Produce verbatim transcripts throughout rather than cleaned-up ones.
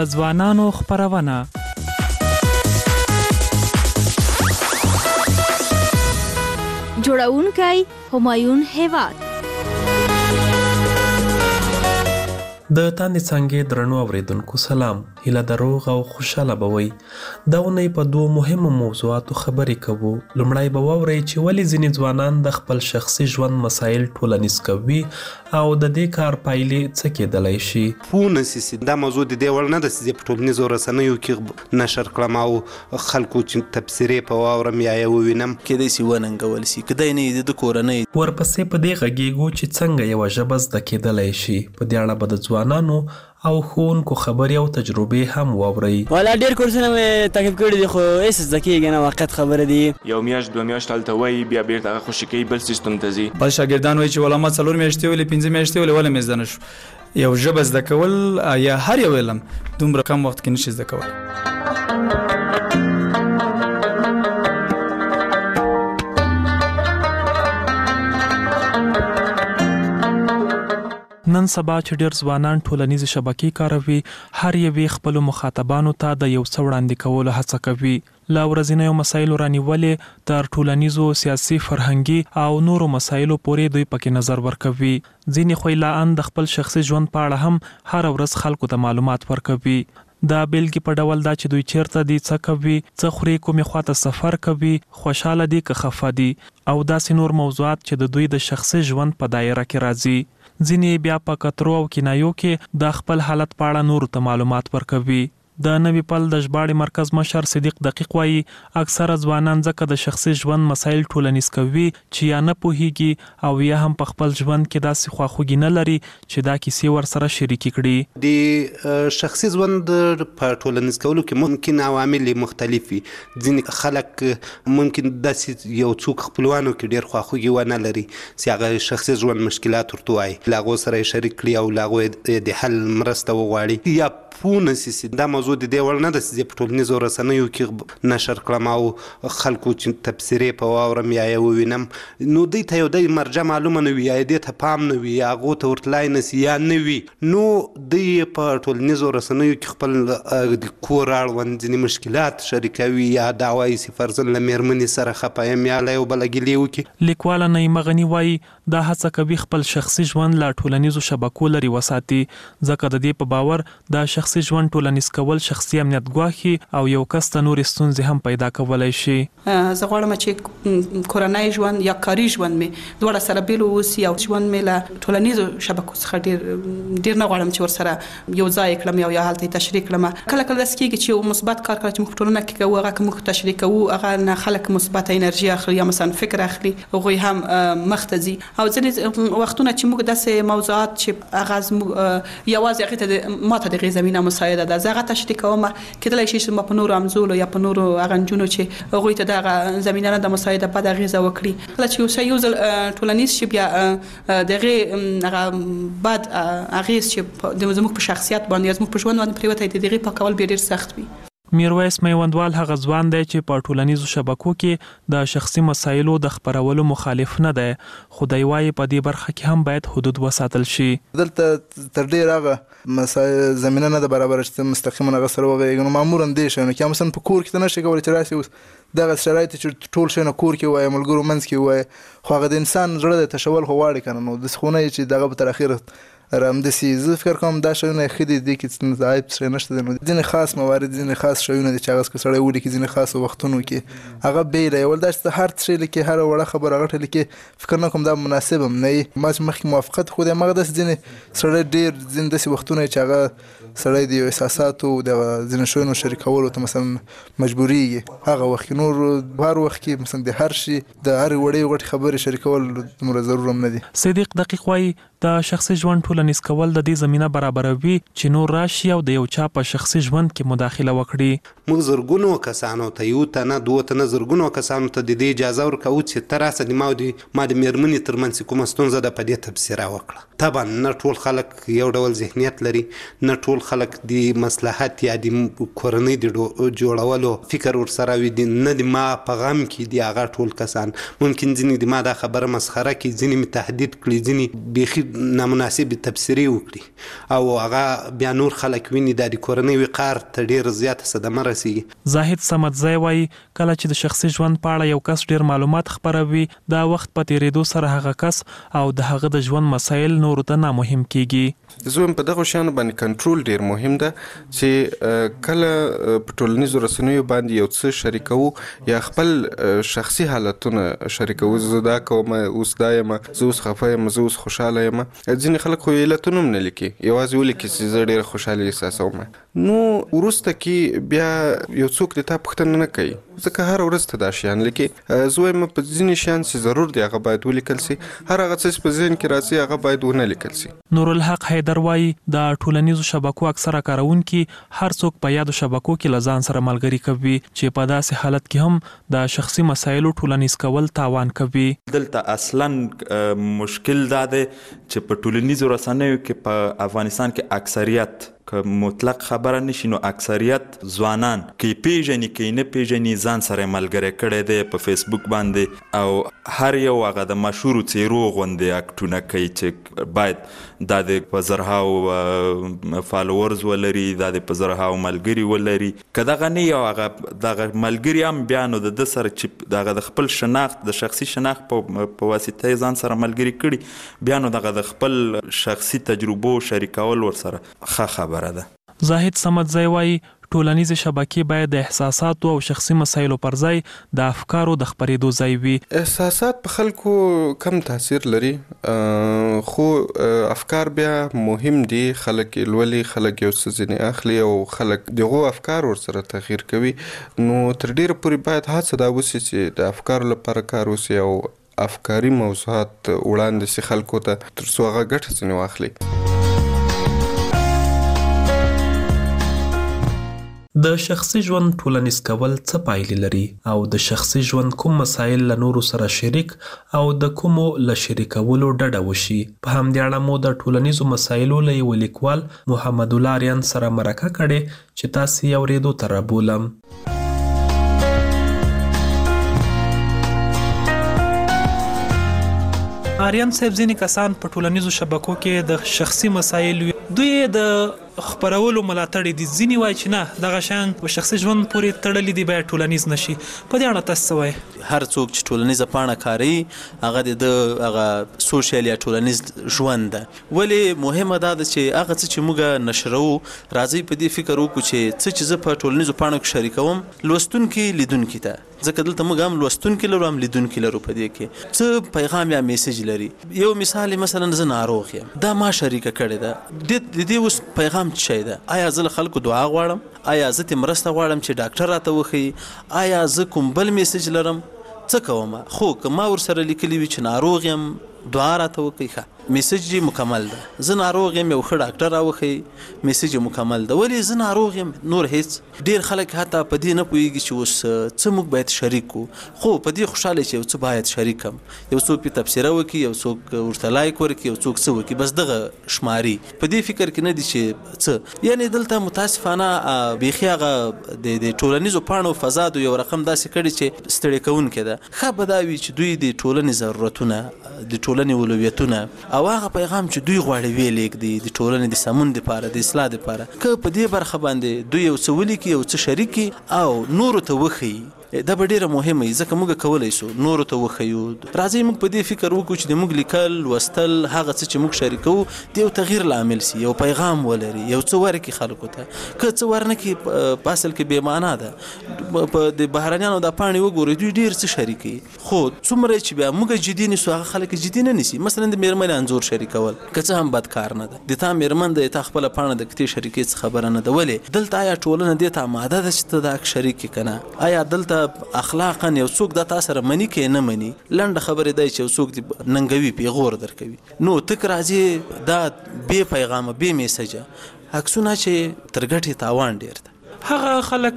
د ځوانانو خپرونه. جوړونکی همایون هیواد. د تاندې څانګې درنو اوریدونکو سلام. هیله د روغ او خوشاله به وئ. دا اونۍ په دوو مهمو موضوعاتو خبرې کوو. لومړی به واورئ چې ولې ځینې ځوانان د خپل شخصي ژوند مسایل ټولنیز کوي او د دې کار پایلې څه کیدلی شي. پوه نسي دا موضوع د دې وړ نه ده چې په ټولنیزو رسنیو کې نشر کړم او خلکو چې تبصرې په واورم یا یې ووینم کیدای شي وننګول شي، کیدای نه د کورنۍ. ورپسې په دې غږیږو چې څنګه یوه ژبه زده کیدلی شي. په دې اړه به د ځوانانو او ښوونکو خبرې او تجربې هم واورئ. والا ډېر کورسونه مې تعقیب کړي دي خو هېڅ زده کېږي نه، واقعیت خبره دي. یو میاشت دوه میاشت هلته وایي بیا بېرته هغه خوشي کوي بل سیستم ته ځي. بل شاګردان وایي چې والا ما څلور میاشتې ولې پنځه میاشتې ولې ولې مې زده نه شو. یو ژبه زده کول یا هر یو علم دومره کم وخت کې نشي زده کولی. نن سبا چې ډېر ځوانان ټولنیزې شبکې کاروي، هر یوې خپلو مخاطبانو ته د یو څه وړاندې کولو هڅه کوي. له ورځنیو مسایلو رانیولې تر ټولنیزو، سیاسي، فرهنګي او نورو مسایلو پورې دوی پکې نظر ورکوي. ځینې خو یې لا ان د خپل شخصي ژوند په اړه هم هره ورځ خلکو ته معلومات ورکوي. دا بیلګې په ډول دا چې دوی چیرته دي، څه کوي، څه خوري، کومې خواته سفر کوي، خوشحاله دي که خفه دي، او داسې نور موضوعات چې د دوی د شخصي ژوند په دایره کې راځي. ځینې بیا په کترو او کنایو کې د خپل حالت په اړه نورو ته معلومات ورکوي. د نوي پل د ژباړې مرکز مشر صدیق دقیق وایي اکثره ځوانان ځکه د شخصي ژوند مسایل ټولنیز کوي چې یا نه پوهیږي او یا هم په خپل ژوند کې داسې خواخوږي نه لري چې دا کیسې ورسره شریکې کړي. د شخصي ژوند په ټولنیز کولو کې ممکن عوامل مختلف وي. ځینې خلک ممکن داسې یو څوک خپلوانو کې ډېر خواخوږي ونه لري چې هغه شخصي ژوند مشکلات ورته وایي، له هغو سره یې شریک کړي او له هغو د حل مرسته وغواړي. یا پوه نسي دا موضوع د دې وړ نه ده چې په ټولنیزو رسنیو کې نشر کړم او خلکو چې تبصرې په واورم یا یې ووینم، نو دوی ته یو دی مرجع معلومه نه وي، یا دې ته پام نه وي، یا هغو ته ورتلای نه سي یا نه وي، نو دوی په ټولنیزو رسنیو کې خپل د کور اړوند ځینې مشکلات شریکوي، یا دا وایي چې فرضاً له مېرمنې سره خفه یم یا له یو بله ګیلې وکړي. لیکواله نعیمه غني وایي دا هڅه کوي خپل شخصي ژوند له ټولنیزو شبکو لرې وساتي، ځکه د دې په باور د شخصي ژوند ټولنیز کول شخصي امنیت ګواښي او یو کس ته نورې ستونزې هم پیدا کولی شي. زه غواړم چې کورنۍ ژوند یا کاري ژوند مې دواړه سره بیل واوسي او ژوند مې له ټولنیزو شبکو څخه ډېر ډېر نه غواړم چې ورسره یو ځای کړم یا هلته یې تشریح کړم. کله کله داسې کېږي چې یو مثبت کار کله چې موږ په ټولنه کې کوو هغه که موږ تشریح کوو هغه نه خلک مثبت انرژي اخلي یا مثلا فکر اخلي، هغوی هم مخ ته ځي. او ځینې وختونه چې موږ داسې موضوعات چې هغه زموږ یوازې هغې ته ما ته د هغې زمینه مساعده ده، زه هغه تشریح کوم. کېدلی شي چې ما په نورو همزولو یا په نورو هغه نجونو چې هغوی ته دغه زمینه نه ده مساعده بد اغېزه وکړي. کله چې یو څه یو ځل ټولنیز شي بیا د هغې هغه بد اغېز چې زموږ په شخصیت باندې یا زموږ په ژوند باندې پرېوتی دی د هغې پاکول بیا ډېر سخت وي. میرویس میوندوال هغه ځوان دی چې په ټولنیزو شبکو کې د شخصي مسایلو د خپرولو مخالف نه دی، خو دی وایي په دې برخه کې هم باید حدود وساتل شي. دلته تر ډېر هغه مسایل زمینه نه ده برابره چې ته مستقیما هغه سره وغږېږې، نو معمولا دې شیانو کې مثلا په کور کې ته نشي کولی چې راسې اوس دغه شرایط چې ټول شیونه کور کې ووایه، ملګرو منځ کې ووایه، خو هغه د انسان زړه دی تشول خو غواړي که نه، نو داسې خو نه چې دغه به تر اخره همداسې زه فکر کوم دا شیونه ښه دي، دې کې عیب څه نشته دی. نو ځینې خاص موارد، ځینې خاص شیونه دي چې هغه که سړی ولیکي ځینې خاصو وختونو کې هغه بیله یول دا چې هر څه لیکي، هره وړه خبره هغه لیکي، فکر نه کوم دا مناسب هم نه وي. ما چې مخکې موافقت خو دی هماغه داسې ځینې سړی ډېر ځینې داسې وختونه چې هغه سړی د یو احساساتو د ځینې شیونو شریکولو ته مثلا مجبورېږي، هغه وخت کې نور هر وخت کې مثلا د هر شي د هرې وړې غټې خبرې شریکول دومره ضرور هم نه دي. صدیق دقیق وایي د شخصي ژوند ټولنیز کول د دې زمینه برابروي چې نور راشي او د یو چا په شخصي ژوند کې مداخله وکړي. موږ زرګونو کسانو ته، یو تنه دوه تنه زرګونو کسانو ته د دې اجازه ورکوو چې ته راسه د ما او ما د مېرمنې ترمنځ کومه ستونزه ده په دې تبصره وکړه. طبعا نه ټول خلک یو ډول ذهنیت لري، نه ټول خلک د مصلحت یا د کورنۍ د جوړولو فکر ورسره وي، نه د ما په غم کې دي هغه ټول کسان. ممکن ځینې د ما دا خبره مسخره کړي، ځینې مې تهدید کړي، ځینې بیخي نامناسب تبصرې وکړي او هغه بیا نور خلک ویني دا د کورنۍ وقار ته ډېر زیاته صدمه رسېږي. زاهد صمدزی وایي کله چې د شخصي ژوند په اړه یو کس ډېر معلومات خپروي دا وخت په تېرېدو سره هغه کس او د هغه د ژوند مسایل نورو ته نامهم کیږي. زه هم په دغه شیانو باندې کنټرول ډېر مهم ده چې کله په ټولنیزو رسنیو باندې یو څه شریکوو یا خپل شخصي حالتونه شریکوو. زه دا کوم اوس دا یم، زه اوس خفه یم، زه اوس خوشحاله یم. ځینې خلک خو علتونه هم نه لیکي، یوازې ولیکي چې زه ډېره خوشحالي احساسوم. نو وروسته کې بیا یو څوک د تا پوښتنه نه کوي ځکه هر ورځ ته دا شیان لیکي. زه وایم په ځینې شیان چې ضرور دی هغه باید ولیکل سي، هر هغه څه چې په ذهن کې راځي هغه باید ونه لیکل سي. نورالحق حیدر وایي د ټولنیزو شبکو اکثره کاروونکي هر څوک په یادو شبکو کې له ځان سره ملګري کوي چې په داسې حالت کې هم د شخصي مسایلو ټولنیز کول تاوان کوي. دلته اصلا مشکل دا دی چې په ټولنیزو رسنیو کې په افغانستان کې اکثریت که مطلق خبره نشي نو اکثریت ځوانان کې پیژني کې نه پیژني ځان سره ملګری کړی دی په فیسبوک باندې او هر یو هغه د مشهورو څیرو غوندې اکټونه کوي چې باید دا د په زرهاو فالوورز ولري، دا د په زرهاو ملګري ولري. که دغه نه یو هغه دغه ملګري هم بیا نو د ده سره چې دغه د خپل شناخت د شخصي شناخت په واسطه ځان سره ملګري کړي بیا نو دغه د خپل شخصي تجربو شریکول ورسره ښه خبره ده. زاهد صمدزی وایي ټولنیزې شبکې باید د احساساتو او شخصي مسایلو پر ځای د افکارو د خپرېدو ځای وي. احساسات په خلکو کم تاثیر لري خو افکار بیا مهم دي. خلک یې لولي، خلک یو څه ځینې اخلي او خلک دغو افکار ورسره تغییر کوي. نو تر ډېره پورې باید هڅه دا وسي چې د افکارو لپاره کار وسي او افکاري موضوعات وړاندې سي خلکو ته تر څو هغه ګټه ځینې واخلي. د شخصي ژوند ټولنیز کول څه پایلې لري او د شخصي ژوند کوم مسایل له نورو سره شریک او د کومو له شریکولو ډډه وشي. په همدې اړه مو د ټولنیزو مسایلو له یوه لیکوال محمد الله آریان سره مرکه کړې چې تاسې یې اورېدو ته رابولم. آریان صاحب ځینې کسان په ټولنیزو شبکو کې د شخصي مسایلو دوی د خبرولو ملاتړ دي، ځینې وایي چې نه دغه شیان په شخصي ژوند پورې تړلي دي باید ټولنیز نشي. په دې اړه تاسو څه وایي؟ هر څوک چې ټولنیزه پاڼه کاروي هغه د هغه سوشل یا ټولنیز ژوند ده. ولې مهمه دا ده چې هغه څه چې موږ نشروو راځي په دې فکر وکړو چې څه چې زه په ټولنیزو پاڼو کې شریکوم لوستونکي لیدونکي ته، ځکه دلته موږ هم لوستونکي لرو هم لیدونکي لرو. په دې کې څه پیغام یا میسج لري. یو مثال مثلا زه ناروغ یم، دا ما شریکه کړې ده، د دې اوس پیغام څه شی ده؟ آیا زه له خلکو دعا غواړم؟ آیا زه ترې مرسته غواړم چې ډاکټر راته وښیي؟ آیا زه کوم بل میسج لرم؟ څه کوم؟ خو که ما ورسره لیکلي وي چې ناروغ یم دعا راته وکړي، ښه میسج یې مکمل ده. زه ناروغ یم یو ښه ډاکټر راوښیي میسج یې مکمل ده. ولې زه ناروغ یم نور هیڅ؟ ډېر خلک حتی په دې نه پوهېږي چې اوس څه موږ باید شریک کړو، خو په دې خوشحاله چې یو څه باید شریک کړم. یو څوک پې تبصره وکړي، یو څوک ورته لایک ورکړي، یو څوک څه وکړي، بس دغه شماري. په دې فکر کې نه دي چې څه. یعنې دلته متاسفانه بیخي هغه د ټولنیزو پاڼو فضا د یو رقم داسې کړي چې ستړی کوونکی ده. ښه به دا وي چې دوی د ټولنې ضرورتونه، د ټولنې اولویتونه او هغه پیغام چې دوی غواړي ویې لېږدي د ټولنې د سمون دپاره د اصلاح دپاره، که په دې برخه باندې دوی یو څه ولیکي، یو څه شریک کړي او نورو ته وښیي، دا به ډېره مهمه وي. ځکه موږ کولی سو نورو ته وښیو. راځئ موږ په دې فکر وکړو چې د موږ لیکل لوستل هغه څه چې موږ شریکوو د یو تغییر لامل سي، یو پیغام ولري، یو څه ورکړي خلکو ته. که څه ورنکړي په اصل کې بې معنا ده. په د بهرنیانو دا پاڼې وګورئ دوی ډېر څه شریکوي، خو څومره چې بیا موږ جدي نیسو هغه خلک جدي نه نیسي. مثلا د مېرمنې انځور شریکول که څه هم بد کار نه ده، د تا مېرمن ده تا خپله پاڼه د کتې شریکې څه خبره نه ده. ولې دلته آیا ټولنه دې ته اماده ده چې ته دا شریک کړې که نه؟ آیا دلته اخلاقا یو څوک دا تا سره مني که نه مني؟ لنډه خبرې دی چې یو څوک دې ننګوي پیغور درکوي. نو تک راځي دا بې پیغامه بې میسجه عکسونه چې تر ګټې تاوان ډېر ده. هغه خلک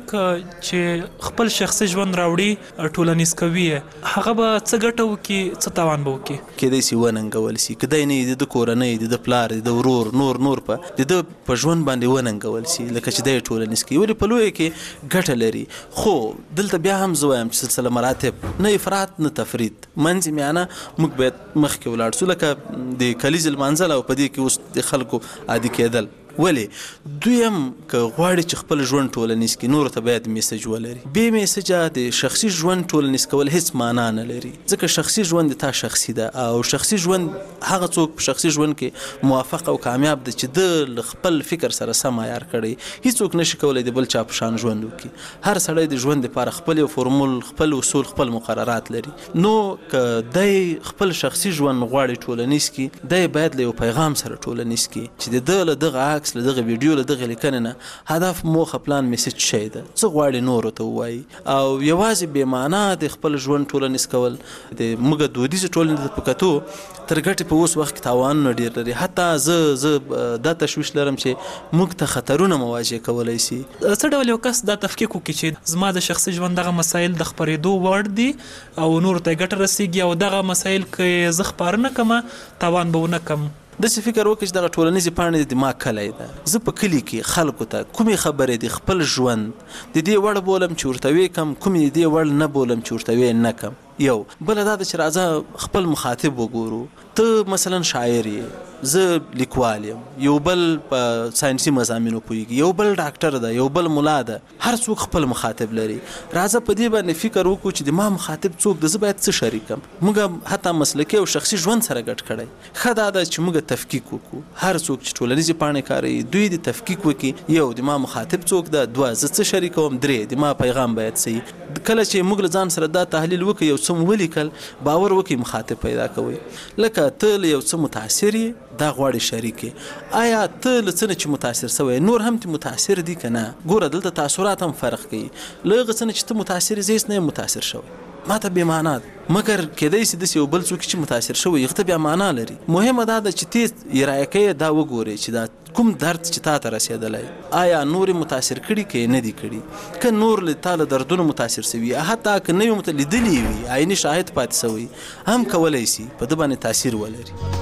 چې خپل شخصي ژوند راوړي ټولنیز کوي هغه به څه ګټه وکړي څه تاوان به وکړي کېدای شي وننګول شي کدی نه د کورنۍ د پلار د ورور نور نور په د په ژوند باندې وننګول شي لکه چې د ټولنیز کوي ولې په لوی کې ګټه لري خو دلته بیا هم زه وایم چې سلسله مراتب نه افراط نه تفرید منځ میانه موږ باید مخکې ولاړ شو لکه د کلیز المنزل او په دې کې اوس د خلکو عادي کېدل ولې دویم که غواړي چې خپل ژوند ټولنیز کړي نورو ته باید میسج ولري بې میسجه د شخصي ژوند ټولنیز کول هیڅ معنا نه لري ځکه شخصي ژوند د تا شخصي ده او شخصي ژوند هغه څوک په شخصي ژوند کې موافق او کامیاب دی چې د خپل فکر سره سم عیار کړي هیڅوک نشي کولی د بل چا په شان ژوند وکړي هر سړی د ژوند لپاره خپل یو فورمول خپل اصول خپل مقررات لري نو که دی خپل شخصي ژوند غواړي ټولنیز کړي دی باید له یو پیغام سره ټولنیز کړي چې د ده له دغه عکس له دغه ویډیو له دغه لیکنې نه هدف موخه پلان میسج شی ده څه غواړي نورو ته ووایي او یوازې بې معنا د خپل ژوند ټولنیز کول د موږ دودیزې ټولنې ته په کتو تر ګټې په اوس وخت کې تاوانونه ډېر لري حتی زه زه دا تشویش لرم چې موږ ته خطرونه مواجه کولی شي څه ډول یو کس دا تفکیک وکړي چې زما د شخصي ژوند دغه مسایل د خپرېدو وړ دي او نورو ته ګټه رسیږي او دغه مسایل که زه خپاره نه کړم تاوان به ونه کړم داسې فکر وکړي چې دغه ټولنیزې پاڼې د دماغ کلی ده زه په کلي کې خلکو ته کومې خبرې دي خپل ژوند د دې وړ بولم چې ورته ویې کړم کومې د دې وړ نه بولم چې ورته ویې نه کړم یو بله دا ده چې راځه خپل مخاطب وګورو ته مثلا شاعر یې زه لیکوال یم یو بل په ساینسي مضامینو پوهېږي یو بل ډاکټر ده یو بل ملا ده هر څوک خپل مخاطب لري راځه په دې باندې فکر وکړو چې د ما مخاطب څوک ده زه باید څه شریکم موږ حتی مسلکي او شخصي ژوند سره ګډ کړی ښه دا ده چې موږ تفکیک وکړو هر څوک چې ټولنیزې پاڼې کاروي دوی د تفکیک وکړي یو د ما مخاطب څوک ده دوه زه څه شریکوم درې د ما پیغام باید صحیح کله چې موږ له ځان سره دا تحلیل وکړو یو څه ولیکل باور وکړي مخاطب پیدا کوي لکه ته له یو څه متاثر یې دا غواړي شریک یې آیا ته له څه نه چې متاثر سوی نور هم ته متاثر دي که نه ګوره دلته تاثرات هم فرق کوي له هغه څه نه چې ته متاثر یې زه هېڅ نه یم متاثر شوی ما ته بې معنا ده مګر کېدای شي داسې یو بل څوک چې متاثر شوی هغه ته بیا معنا لري مهمه دا ده چې ته یې رایه دا وګورې چې دا کوم درد چې تا ته رسېدلی آیا نور یې متاثر کړي که یې نه دي کړي که نور له تا له دردونو متاثر سوي حتی که نه وي لیدلي وي عیني شاهد پاتې سوی هم کولی شي په ده باندې تاثیر ولري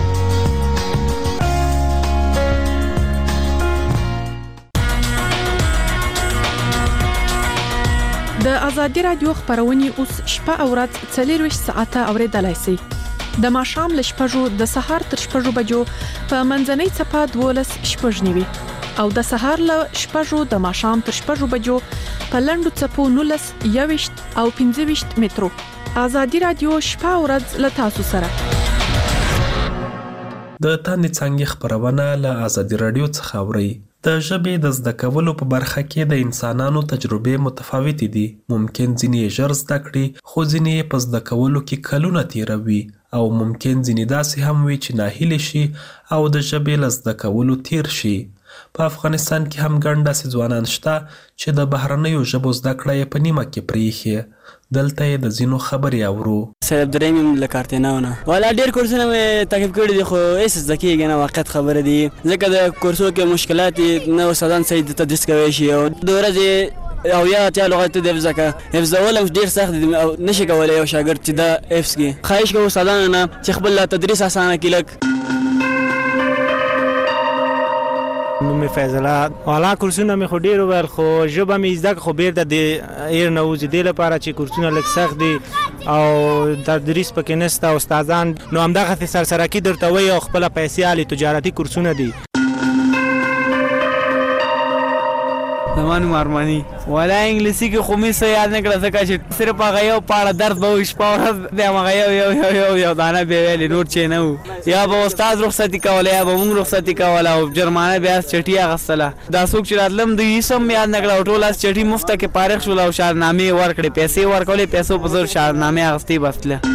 د ازادي رادیو خبرونه اوس شپه او ورځ څلور ساعته اوریدلای شئ د ماښام له شپږو د سهار تر شپږو بجو په منځنۍ څپه دولس شپږ نیوي او د سهار له شپږو د ماښام تر شپږو بجو په لنډو څپو نولس یويشت او پنځه ویشت مترو ازادي رادیو شپه او ورځ له تاسو سره د تاندې څنګه خبرونه له ازادي رادیو څخه اوري د ژبې د زده کولو په برخه کې د انسانانو تجربې متفاوتې دي ممکن ځینې یې ژر زده کړي خو ځینې یې په زده کولو کې کلونه تیروي او ممکن ځینې داسې هم وي چې ناهیلې شي او د ژبې له زده کولو تیر شي په افغانستان کې هم ګڼ داسې ځوانان شته چې د بهرنیو ژبو زده کړه یې په نیمه کې پرېښې دلته یې د ځینو خبرې اورو سید عبدالرحیم یم له کارتیناو نه والا ډېر کورسونه مې تعقیب کړي دي خو هېڅ زده کېږي نه واقعیت خبره دي ځکه د کورسو کې مشکلات نه استادان صحیح تدریس کوی شي او د ورځې او یا اتیا لغات د حفظه که حفظول هم ډېر سخت دي او نشي کولی یو شاګرد چې دا حفظ کړي خواهش کوو استادانو نه چې خپل تدریس اسانه کړي لږ نوم فیض الله والا کورسونه مې خو ډېر وویل خو ژبه مې زده خو بېرته د ایر نه وځي دې لپاره چې کورسونه لږ سخت دي او تدریس پکې نشته استادان نو همدغسې سرسرکي درته وایي او خپله پیسې اخلي تجارتي کورسونه دي زما نوم ارماني والا انګلیسي کې خو مې څه یاد نه کړه ځکه چې صرف هغه یو پاړه درس به وي شپه ورځ د همغه یو یو یو یو یو دانه بې ویلې نور چې نه وو یا به استاد رخصتي کوله یا به موږ رخصتي کوله او جرمانه بیا چټي اخیستله دا څوک چې راتلم د هېڅ هم یاد نه کړه او ټول چټي مفته کې فارغ شول او شعرنامې یې ورکړې پیسې یې ورکولې پیسو په زور شعرنامې اخیستې بس تله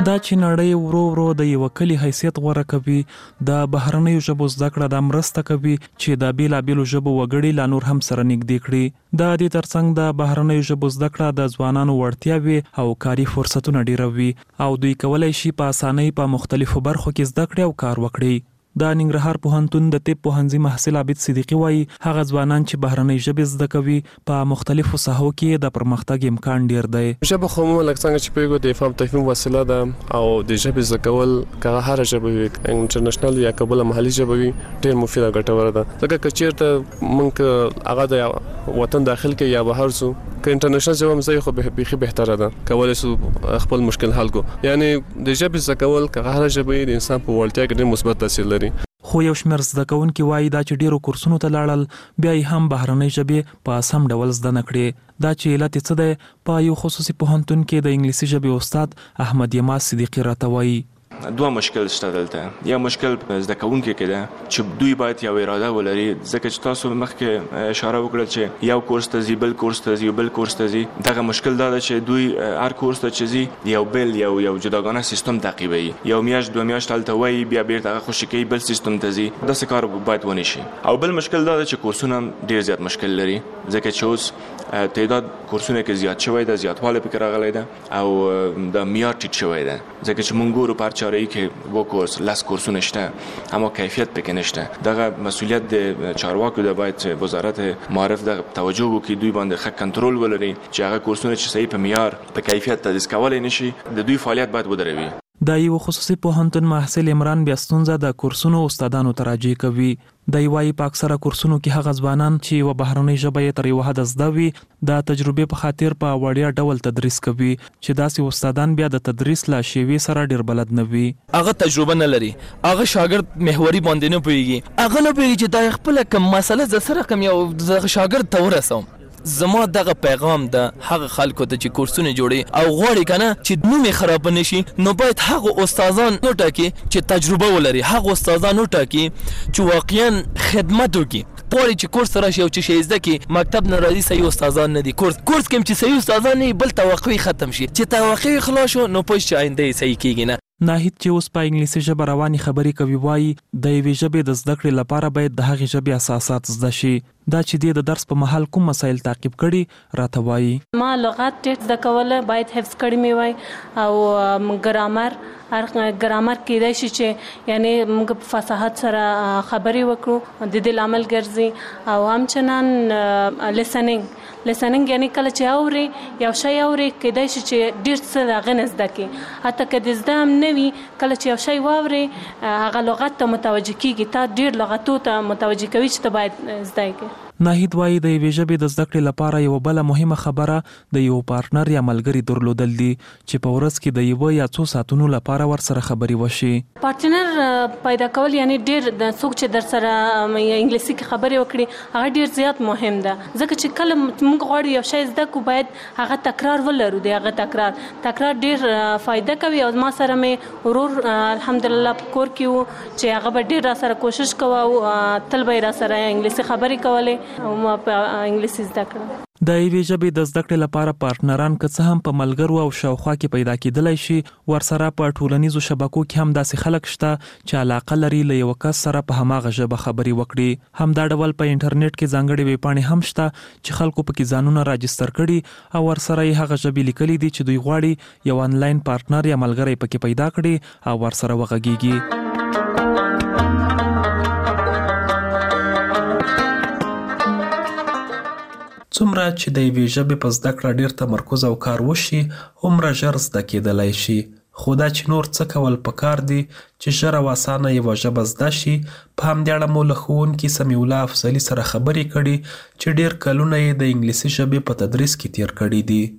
دا چې نړۍ ورو ورو د یو کلی حیثیت غوره کوي د بهرنیو ژبو زده کړه د مرسته کوي چې د بیلابیلو ژبو وګړي لا نور هم سره نږدې کړي د دې ترڅنګ د بهرنیو ژبو زده کړه د ځوانانو وړتیاوې او کاري فرصتونه ډیروي او دوی کولای شي په اسانۍ په مختلفو برخو کې زده کړې او کار وکړي. د ننګرهار پوهنتون د طب پوهنځي محصل عابد صدیقي وایي هغه ځوانان چې بهرنۍ ژبې زده کوي په مختلفو ساحو کې د پرمختګ امکان ډیر دی. ژبه خو مو لکه څنګه چې پیګو د فهم تفهیم وسیله ده او د ژبې زده کول که هر ژبه وي انټرنیشنل یا کبل محلي ژبه وي ډیر مفید او ګټور ده. ځکه چې چیرته مونږ هغه د وطن داخل کې یا بهر سو که انټرنیشنل ژبه مزه خو به بيخي بهتره ده کولای سو خپل مشکل حل کو. یعنی د ژبې زده کول که هر ژبه د انسان په وړتیا کې ډیر مثبت تاثیر لري. خو یو شمېر زده کوونکي وایي دا چې ډیرو کورسونو ته لاړل بیا یې هم بهرنۍ ژبې په سم ډول زده نه کړې. دا چې علت څه دی په یو خصوصي پوهنتون کې د انګلیسي ژبې استاد احمد یماز صدیقي راته وایي. دوه مشکل شته دلته. یا مشکل زده کوونکي کې ده چې دوی باید یو اراده ولري ځکه چې تاسو مخکې اشاره وکړه چې یو کورس ته ځي بل کورس ته ځي بل کورس ته ځي. دغه مشکل دا ده چې دوی هر کورس ته چې ځي یو بل یو یو جداګانه سیستم تعقیبوي. یو میاشت دوه میاشت هلته وایي بیا بیرته هغه خوشي کوي بل سیستم ته ځي. داسې کار باید ونه شي. او بل مشکل دا ده چې کورسونه ډیر زیات مشکل لري ځکه چې اوس تعداد کورسونه کې زیات شوی ده زیاتوالی پکې راغلی ده او د معیار ټیټ شوی ده ځکه چې مونږ ګورو په هر چاره‌ای کې وو کورس لاس کورسونه شته اما کیفیت پکې نشته. دغه مسؤلیت د چارواکو د باید وزارت معارف د توجه وکړي دوی باندې ښه کنټرول ولري چې هغه کورسونه چې صحیح په معیار په کیفیت تدریس کولای نشي د دوی فعالیت باید ودروي. د یو خصوصي پوهنتون محصل عمران بیا ستونزه د کورسونو استادانو ته راجع کوي. د یوای په اکثره کورسونو کې هغه ځوانان چې و بهرنۍ ژبه یې تر یو حد زده وي د تجربې په خاطر په وړیا ډول تدریس کوي چې داسې استادان بیا د تدریس لا شیوې سره ډیر بلد نه وي. هغه تجربه نه لري هغه شاګرد محوري باندې نه پوهیږي هغه نه پوهیږي چې دا خپل کوم مسله ز سره کوم یو شاګرد ته ورسوم. زما دغه پیغام د هغه خلکو ته چې کورسونه جوړي او غواړي کنه چې نوم خراب نشي نو باید هغه استادان نو ټاکي چې تجربه ولري هغه استادان نو ټاکي چې واقعا خدمت وکړي. پوری چې کورس راشي او چې شي زده کی مکتب نه راځي صحیح استادان نه دي کورس کورس کوم چې صحیح استادان نه بل توقع ختم شي چې توقع خلاص شو نو پوه شي آینده صحیح کیږي نه. ناهید چې اوس په انګلیسي ژبه رواني خبرې کوي وایي د یوې ژبې د زده کړې لپاره باید د هغې ژبې اساسات زده شي. دا چې د درس په مهال کوم مسایل تعقیب کړي راته وایي. ما لغات ډېر زده کوله باید حفظ کړي مې وای او ګرامر هر ګرامر کېدای شي چې یعنی موږ په فصاحت سره خبرې وکړو د دې لامل ګرځي او همچنان لیسنینګ لیسنینګ یعنی کله چې اوري یو شی اوري کېدای شي چې ډېر څه هغه نه زده کړي حتی که د زده هم نه وي کله چې یو شی واوري هغه لغت ته متوجه کېږي تا ډېر لغتو ته متوجه کوي چې ته باید زده کړې. ناهید وایي د یوې ژبې د زده کړې لپاره یو بله مهمه خبره د یو پارتنر یا ملګري درلودل دي چې په ورځ کې د یو یا څو ساعتونو لپاره ورسره خبرې وشي. پارتنر پیدا کول یعنی ډیر د څوک چې در سره انګلیسي کې خبرې وکړي هغه ډیر زیات مهم ده ځکه چې کله موږ غواړو یو شی زده کو باید هغه تکرار ولرو دی هغه تکرار تکرار ډیر فائدہ کوي او ما سره مې ورور الحمدلله په کور کې وو چې هغه به ډیر را سره کوشش کوه او تل به را سره انګلیسي خبرې کولې او ما په انګلیسي زده کړم. د یوې ژبې د زده کړې لپاره پارتنران که څه هم په ملګرو او شاوخوا کې پیدا کېدلی شي ورسره په ټولنیزو شبکو کې هم داسې خلک شته چې علاقه لري له یو کس سره په هماغه ژبه خبرې وکړي. همدا ډول په انټرنیټ کې ځانګړې ویبپاڼې هم شته چې خلکو پکې ځانونه راجستر کړي او ورسره یې هغه ژبې لیکلي دي چې دوی غواړي یو آنلاین پارتنر یا ملګری پکې پیدا کړي او ورسره وغږیږي. څومره چې د یوې ژبې په زده کړه ډېر تمرکز او کار وشي هومره ژر زده کېدلی شي. خو دا چې نور څه کول پکار دي چې ژر او اسانه یوه ژبه زده شي. په همدې اړه مو له ښوونکي سمیع الله افضلي سره خبرې کړي چې ډېر کلونه یې د انګلیسي ژبې په تدریس کې تیر کړي دي.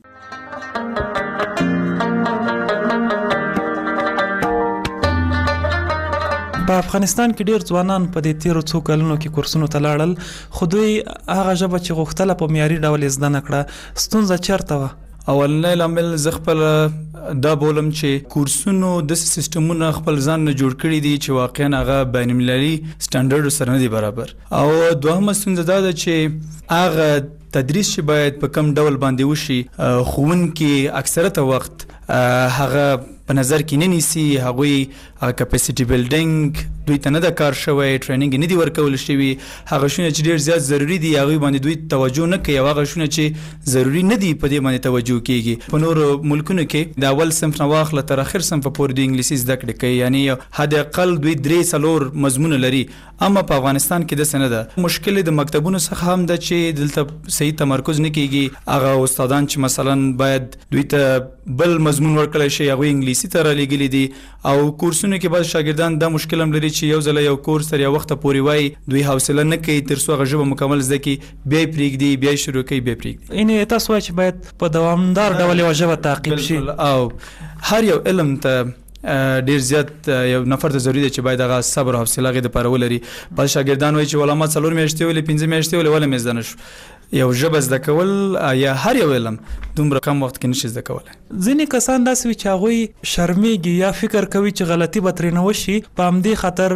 په افغانستان کې ډیر ځوانان په دې تیرو څو کلونو کې کورسونو ته لاړل خو دوی هغه ژبه چې غوښتله په معیاري ډول یې زده نه کړه. ستونزه چیرته وه؟ اولنی لامل زه خپل دا بولم چې کورسونو د سیستمونه خپل ځان نه جوړ کړي دي چې واقعا هغه بین المللي سټانډرډ سره نه دي برابر. او دوهمه ستونزه دا ده چې هغه تدریس چې باید په کم ډول باندې وشي ښوونکي اکثرته وخت هغه په نظر کې نه نیسي، هغوی کپاسټي بیلډینګ دوی ته نه د کار شوی، ټریننګ نه دی ورکول شوی، هغه شونه چې ډیر زیات ضروری دي هغوی باندې دوی توجه نه کوي، او هغه شونه چې ضروری نه دي په دې باندې توجه کیږي. په نورو ملکونو کې د اول صنف نه واخله تر اخر صنف پورې د انګلیسي زده کړې کوي، یعنی حد اقل دوی درې څلور مضمون لري. اما په افغانستان کې داسې نه ده. مشکل د مکتبونو څخه هم ده چې دلته صحیح تمرکز نه کیږي. هغه استادان چې مثلا باید دوی ته بل مضمون ورکړی شي هغوی انګلیسي ته رالیږلي دي، او کورسونو کې بعض شاګردان دا مشکل هم لري چې یو ځله یو کورس تر یو وخته پورې وایي، دوی حوصله نه کوي تر څو هغه ژبه مکمل زده کړي، بیا یې پرېږدي، بیا یې شروع کوي، بیا یې پرېږدي. یعنې تاسو وایئ چې باید په دوامدار ډول یوه ژبه تعقیب شي، او هر یو علم ته ډیر زیات یو نفر ته ضروري دی چې باید هغه صبر او حوصله هغې دپاره ولري. بعض شاګردان وایي چې ولې ما څلور میاشتې ولې پنځه میاشتې ولې ولې مې زده نه شو. یو ژبه زده کول یا هر یو علم دومره کم وخت کې نشي زده کولی. ځینې کسان داسې وي چې هغوی شرمېږي یا فکر کوي چې غلطي به ترې نه وشي، په همدې خاطر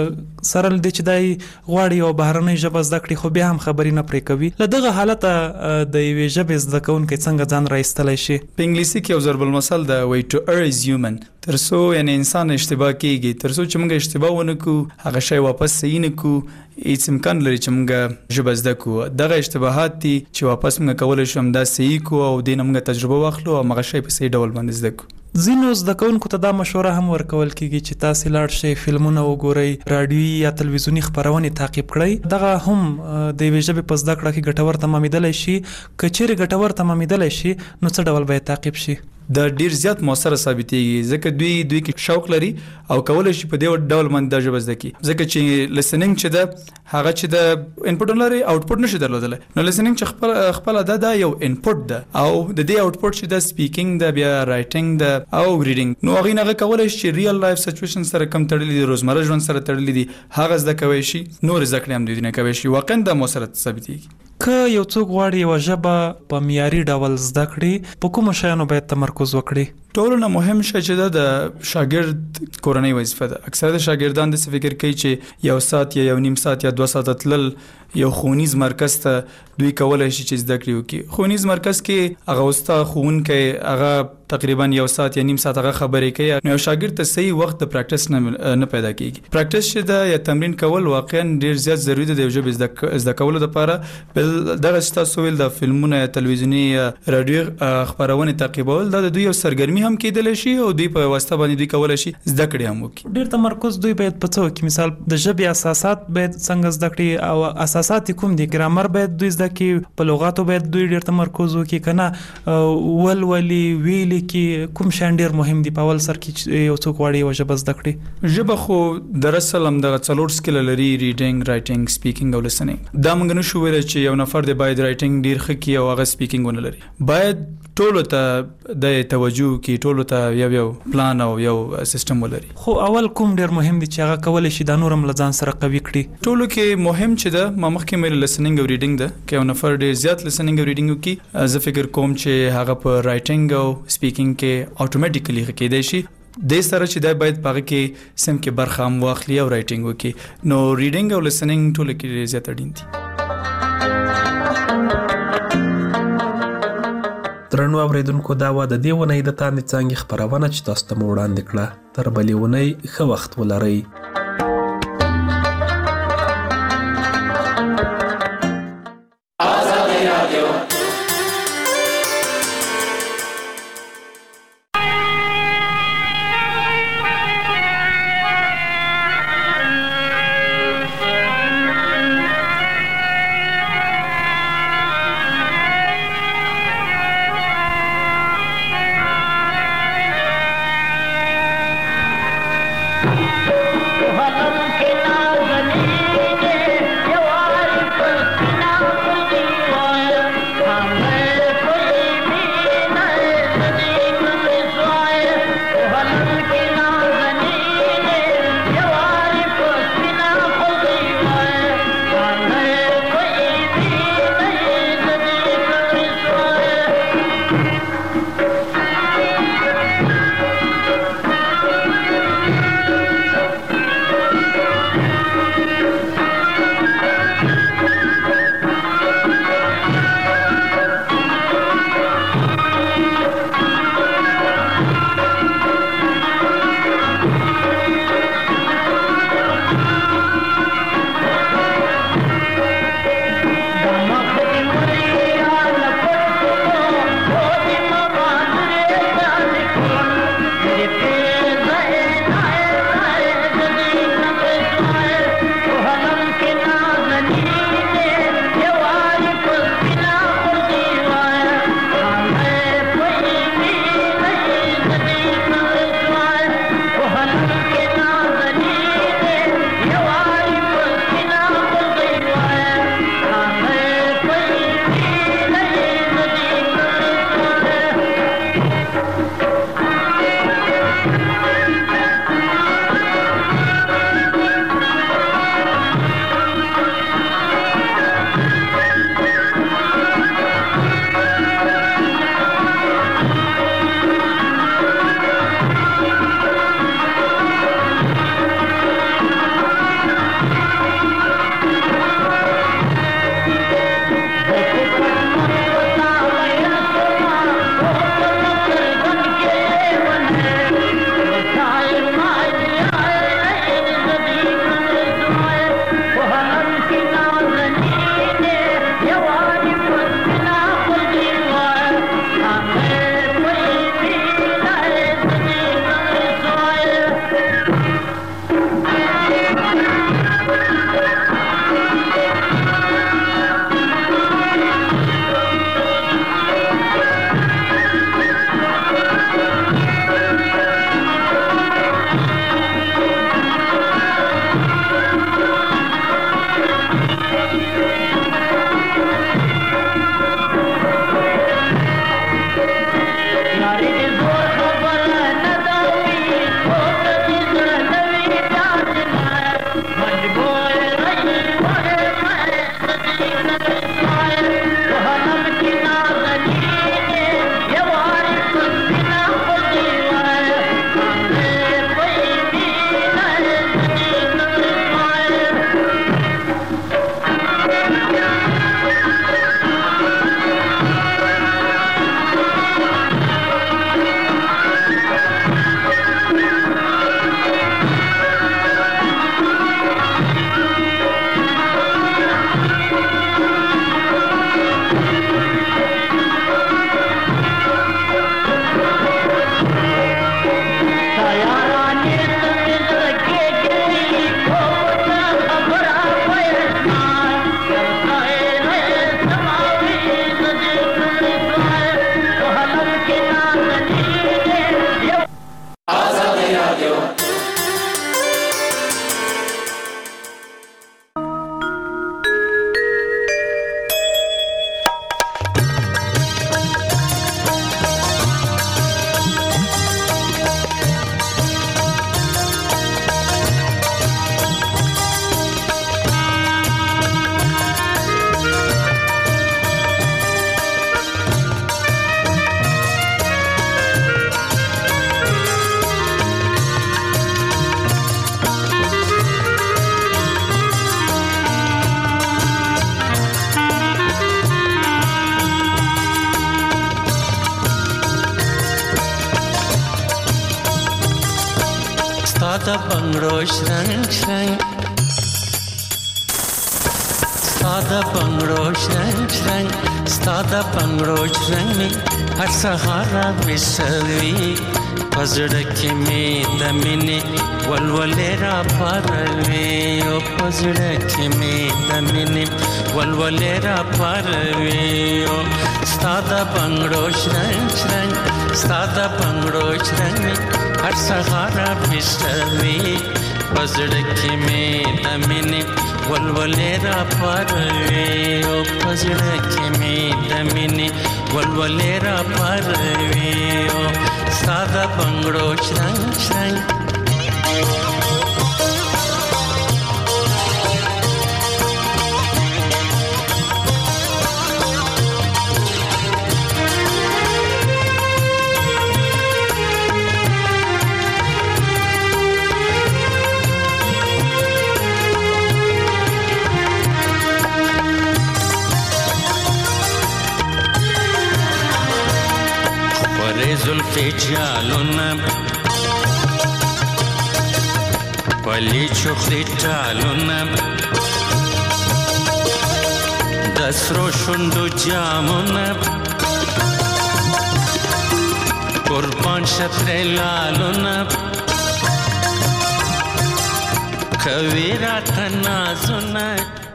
سره له دې چې دی غواړي یوه بهرنۍ ژبه زده کړي، خو بیا هم خبرې نه پرې کوي. له دغه حالته د یوې ژبې زده کوونکی څنګه ځان راایستلی شي؟ په انګلیسي کې یو ضرب المثل ده، وایي to err is human. تر څو یعنې انسان اشتباه کېږي، تر څو چې موږ اشتباه ونه کړو، هغه شی واپس صحیح نه کړو، هیڅ امکان لري چې موږ ژبه زده کړو. دغه اشتباهات دي چې واپس موږ کولی شو همدا صحیح کړو او دې نه موږ تجربه واخلو او هغه شی په صحیح ډول باندې زده کړو. ځینو زده کوونکو ته دا مشوره هم ورکول کېږي چې تاسې لاړ شئ، فلمونه وګورئ، راډیوي یا تلویزیوني خپرونې تعقیب کړئ. دغه هم د یوې ژبې په زده کړه کې ګټور تمامېدلی شي. که چیرې ګټور تمامېدلی شي نو څه ډول باید تعقیب شي؟ دا ډیر زیات موثره ثابتېږي، ځکه دوی دوی کې شوق لري او کولی شي په دې ډول باندې دا ژبه زده کړي. ځکه چې لسننګ چې ده هغه چې د انپوټ لري آوټپوټ نشي درلودلی، نو لسننګ چې خپل خپله ده دا یو انپوټ ده، او د دې آوټپوټ چې ده سپیکینګ ده، بیا رایټینګ ده او ریډینګ. نو هغې نه هغه کولی شي چې ریل لایف سچویشن سره کم تړلي دي، روزمره ژوند سره تړلي دي، هغه زده کوی شي، نور زده کړې هم دوی نه کوی شي. واقعا دا موثره ثابتېږي. که یو څوک غواړي یوه ژبه په معیاري ډول زده کړي، په کومو شیانو باید تمرکز وکړي؟ ټولو نه مهم شی چې ده د شاګرد کورنۍ وظیفه ده. اکثره د شاګردان داسې فکر کوي چې یو ساعت یا یو نیم ساعت یا دوه ساعته تلل یو ښوونیز مرکز ته دوی کولی شي چې زده کړې وکړي. ښوونیز مرکز کې هغه استاد ښوونکی هغه تقریبا یو ساعت یا نیم ساعت هغه خبرې کوي، نو یو شاګرد ته صحیح وخت د پریکټس نه نه پیدا کېږي. پریکټس چې ده یا تمرین کول واقعا ډېر زیات ضروري ده د یو ژبې زده کولو دپاره. بل دغه چې تاسو ویل د فلمونه یا تلویزیوني یا راډیو خپرونې تعقیبول، دا د دوی یو سرګرمي هم کېدلی شي او دوی په واسطه باندې دوی کولی شي زده کړې هم وکړي. ډېر تمرکز دوی باید په څه وکړي؟ مثال د ژبې اساسات باید څنګه زده کړي، او اساسات کوم دي؟ ګرامر باید دوی زده کړي، په لغاتو باید دوی ډېر تمرکز وکړي، که نه ولولي ویلي کې کوم شیان ډېر مهم دي په اول سر کې چې یو څوک غواړي یوه ژبه زده کړي؟ ژبه خو در اصل همدغه څلور سکله لري، ریډینګ، رایټینګ، سپیکینګ او لسنینګ. دا موږ نشو ویلی چې یو نفر دی باید رایټینګ ډېر ښه کړي او هغه سپیکینګ ونه لري. باید ټولو ته د توجه کړي، ټولو ته یو یو پلان او یو سیستم ولري. خو اول کوم ډېر مهم دي چې هغه کولی شي دا نور هم له ځان سره قوي کړي؟ ټولو کې مهم چې ده ما مخکې مې لسنینګ او ریډینګ ده. که یو نفر ډېر زیات لسنینګ او ریډینګ وکړي، زه فکر کوم چې هغه په رایټینګ او سپیکینګ کې اټومیټیکلی ښه کېدی شي. دې سره چې دی باید په هغه کې سم کې برخه هم واخلي او رایټینګ وکړي. نو ریډینګ او لسنینګ ټولو کې ډېر زیات اړین دي. درنو اوریدونکو، دا وه د دې اونۍ د تاندې څانګې خپرونه چې تاسو ته مو وړاندې کړه. تر بلې اونۍ ښه وخت ولرئ. Thank you. د بنگړو شرنګ شرنګ ستا د بنگړو شرنګ شرنګ ستا د بنگړو شرنګ می هر سهار وسوي پزړه کې می د مینې ولولې را پروي او پزړه کې می د مینې ولولې را پروي او ستا د بنگړو شرنګ شرنګ ستا د بنگړو شرنګ هر سهار وسوي پزړه کې می د مینې ولولې را پروي او پزړه کې می د مینې ولولې را پروي او ستا د بنگړو شرنګ شرنګ زلفی جالونه پلی چخلی ټالونه د سرو شونډو جامونه قربان شترې لالونه کوي راته نازونه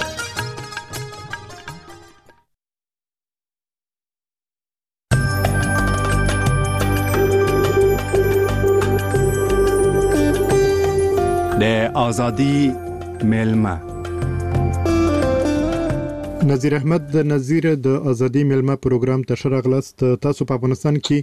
آزادی میلمه نظیر احمد د نظیر د ازادي میلمه پروګرام ته شرغلست. تاسو په افغانستان کې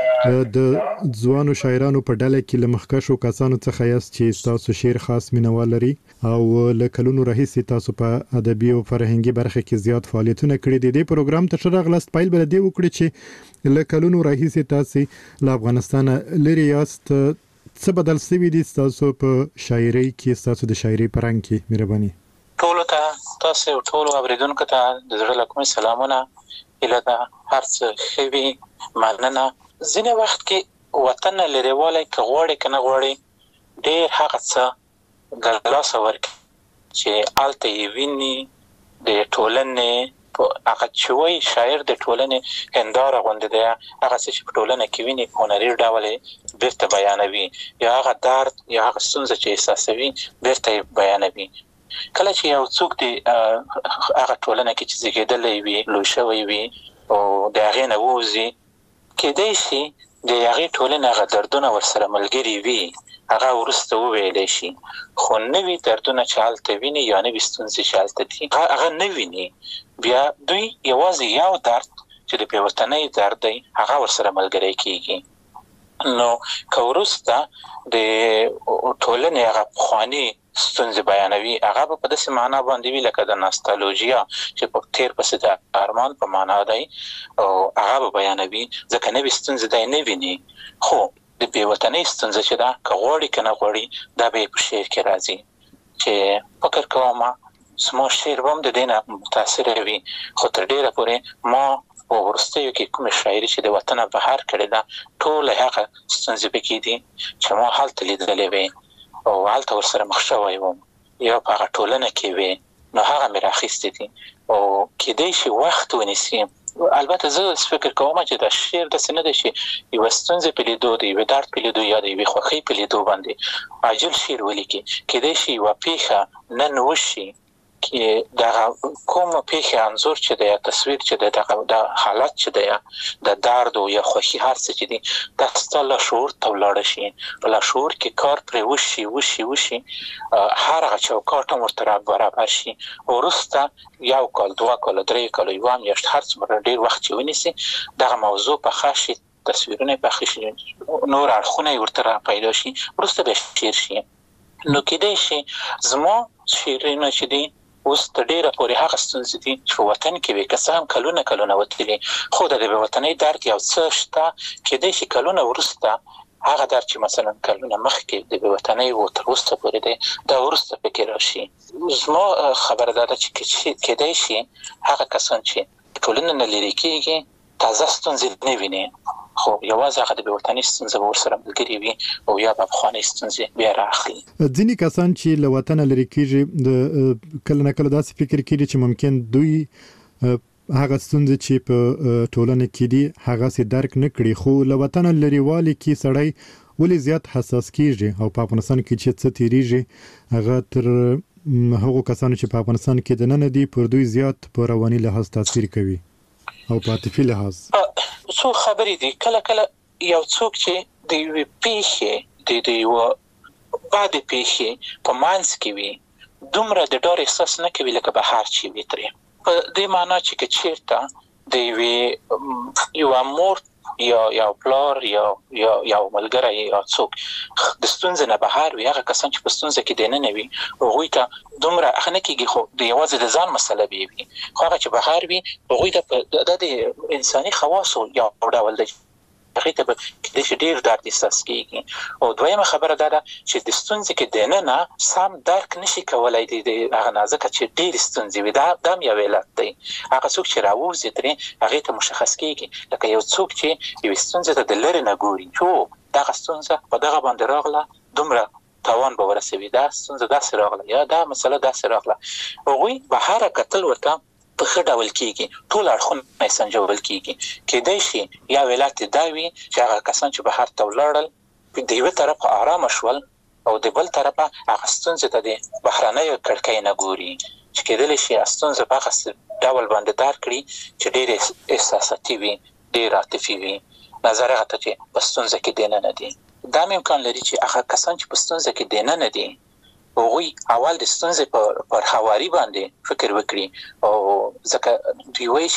د ځوانو شاعرانو په ډله کې لمخکشو کسانو څخه یاست چې تاسو شعر خاص مینوال لري او له کلونو راهیسې تاسو په ادبي او فرهنګي برخه کې زیات فعالیتونه کړي دي. د پروګرام ته شرغلست پایل بل دی وکړي چې له کلونو راهیسې تاسو له افغانستان لري یاست. څه بدل شوی دي تاسو په شاعرۍ کې تاسو د شاعرۍ پرنګ کې؟ مهرباني ټول ته تاسو ټول اوریدونکو ته د زړه له کومې سلامونه اله ده هر څه خوي مننه. ځینې وخت کې وطن لريواله کې غوړې کنه غوړې ډېر هغه څه ګلاس ورک چې آلته یې ویني د ټولنې هغه چوي شاعر د ټولنې هنداره غونډه ده هغه چې په ټولنه کې ویني هنري ډول بیرته بیانوي یا هغه درد یا هغه ستونزه چې احساسوي بیرته بیانوي. کله چې یو څوک دی هغه ټولنه کې چې زیږیدلې وي لوی شوی وي او د هغه نه ووزي کېدای شي د هغه ټولنه هغه دردونه ورسره ملګری وي هغه ورسته وویلې شي خو نوې دردونه چې حالت ویني یا نوې ستونزې چې حالت دي هغه نه ویني بیا دوی یوازې یو درد چې د پیوستنۍ درد دی هغه ورسره ملګری کیږي. نو کورسته د ټولنې هغه خواني ستونزې بیانوي هغه په داسې معنا باندې وی لکه د ناستالوژیا چې په تیر پسې د ارمان په معنا دی او هغه بیانوي ځکه نوې ستونزې دی نه ویني خو د پیوستنۍ ستونزې چې دا کغوړی کنه غوړی دا به په شعر کې راځي چې فکر کوم سمو شعر هم د دینه متاثر وي خو تر ډیره پورې ما ورستیو کې کوم شاعري چې د وطن بهر کړی دا ټول هغه ستونزې پکې دي چې ما حالت لیدلې وي او حالت ورسره مخ شوی وم یا په هغه ټولنه کې وي نو هغه مې راخیستې دي او کېدای شي وخت ونیسي. البته زه فکر کوم چې دا شعر د سند شي یو ستونزې په لیدو دی یو درد په لیدو یا دی خوخي په لیدو باندې عاجل شعر ولیکي کېدای شي واپیخه نن وشي کې دا کوم پیښه انزور چې د تصویر چې د حالت چې د د درد او یا خوشي هر څه چې دي د ستل شعور ته ولاړ شي لا شعور کې کار پر وشي وشي وشي هر هغه چوکاټ ورته برابر شي ورسته یو کال دوه کال درې کال یو هم یشت هر څه ډیر وخت ونیسي دغه موضوع په خاصه تصویرونه په خاصه نور اړخونه ورته پیدا شي ورسته به شیر شي. نو کېدای شي زمو شیرینه چې دي اوس د ډیره پورې هغه ستونزې دي چې وطن کې وي که څه هم کلونه کلونه وتلي خو د وطنۍ درد یو څه شته کېدای شي کلونه وروسته هغه درد چې مثلا کلونه مخکې د وطنۍ و تر اوسه پورې دی دا وروسته پکې راشي. زما خبره ده چې کېدای شي هغه کسان چې ټولنه نه لري کېږي تازه ستونزې نه ویني خو یوازې هغه د بېوطنۍ ستونزه به ورسره ملګرې وي او یا به پخوانۍ ستونزې بیا رااخلي. ځینې کسان چې له وطنه لرې کېږي د کله نه کله داسې فکر کېږي چې ممکن دوی هغه ستونزې چې په ټولنه کې دي هغه سي درک نه کړي، خو له وطنه لرېوالي کې سړی ولې زیات حساس کېږي او په افغانستان کې چې څه تېرېږي هغه تر هغو کسانو چې په افغانستان کې دننه دي پر دوی زیات په رواني لحاظ تاثیر کوي او په عاطفي لحاظ. څو خبرې دي، کله کله یو څوک چې د یوې پیښې د د یو بد پیښې په منځ کې وي دومره د ډار احساس نه کوي لکه بهر چې وي ترې، په دې معنا چې که چیرته د یوې یو مور یا یا پلار یا یا یا ملګری یا څوک د ستونزې نه بهر وي، هغه کسان چې په ستونزه کې دننه وي هغوی ته دومره اخ نه کېږي، خو د یوازې د ځان مسله به وي، خو هغه چې بهر وي هغوی ته د انساني خواصو یو ډول دی هغې ته به کېدای شي ډېر درد احساس کېږي. او دویمه خبره دا ده چې د ستونزې کې دننه سم درک نشي کولی د هغه نازکه چې ډېرې ستونزې وي، دا دا هم یو علت دی. هغه څوک چې راووځي ترې هغې ته مشخص کېږي، لکه یو څوک چې یوې ستونزې ته د لرې نه ګوري چې دغه ستونزه په دغه باندې راغله دومره تاوان به ورسوي، دا ستونزه داسې راغله یا دا مسله داسې راغله. هغوی بهره کتل ورته په ښه ډول کېږي، ټول اړخونه یې سنجول کېږي. کېدای شي یا علت دا وي چې هغه کسان چې بهر ته ولاړل د یوه طرفه ارامه شول او د بل طرفه هغه ستونزې ته د بهرنیو کړکۍ نه ګوري چې کېدلی شي ستونزه په هغه ډول باندې دار کړي چې ډېر احساساتي وي، ډېر عاطفي وي، نظر هغه ته چې په ستونزه کې دننه دي. دا هم امکان لري چې هغه کسان چې په ستونزه کې دننه دي هغوی اول د ستونزې پر پر هواري باندې فکر وکړي، او ځکه دوی وایي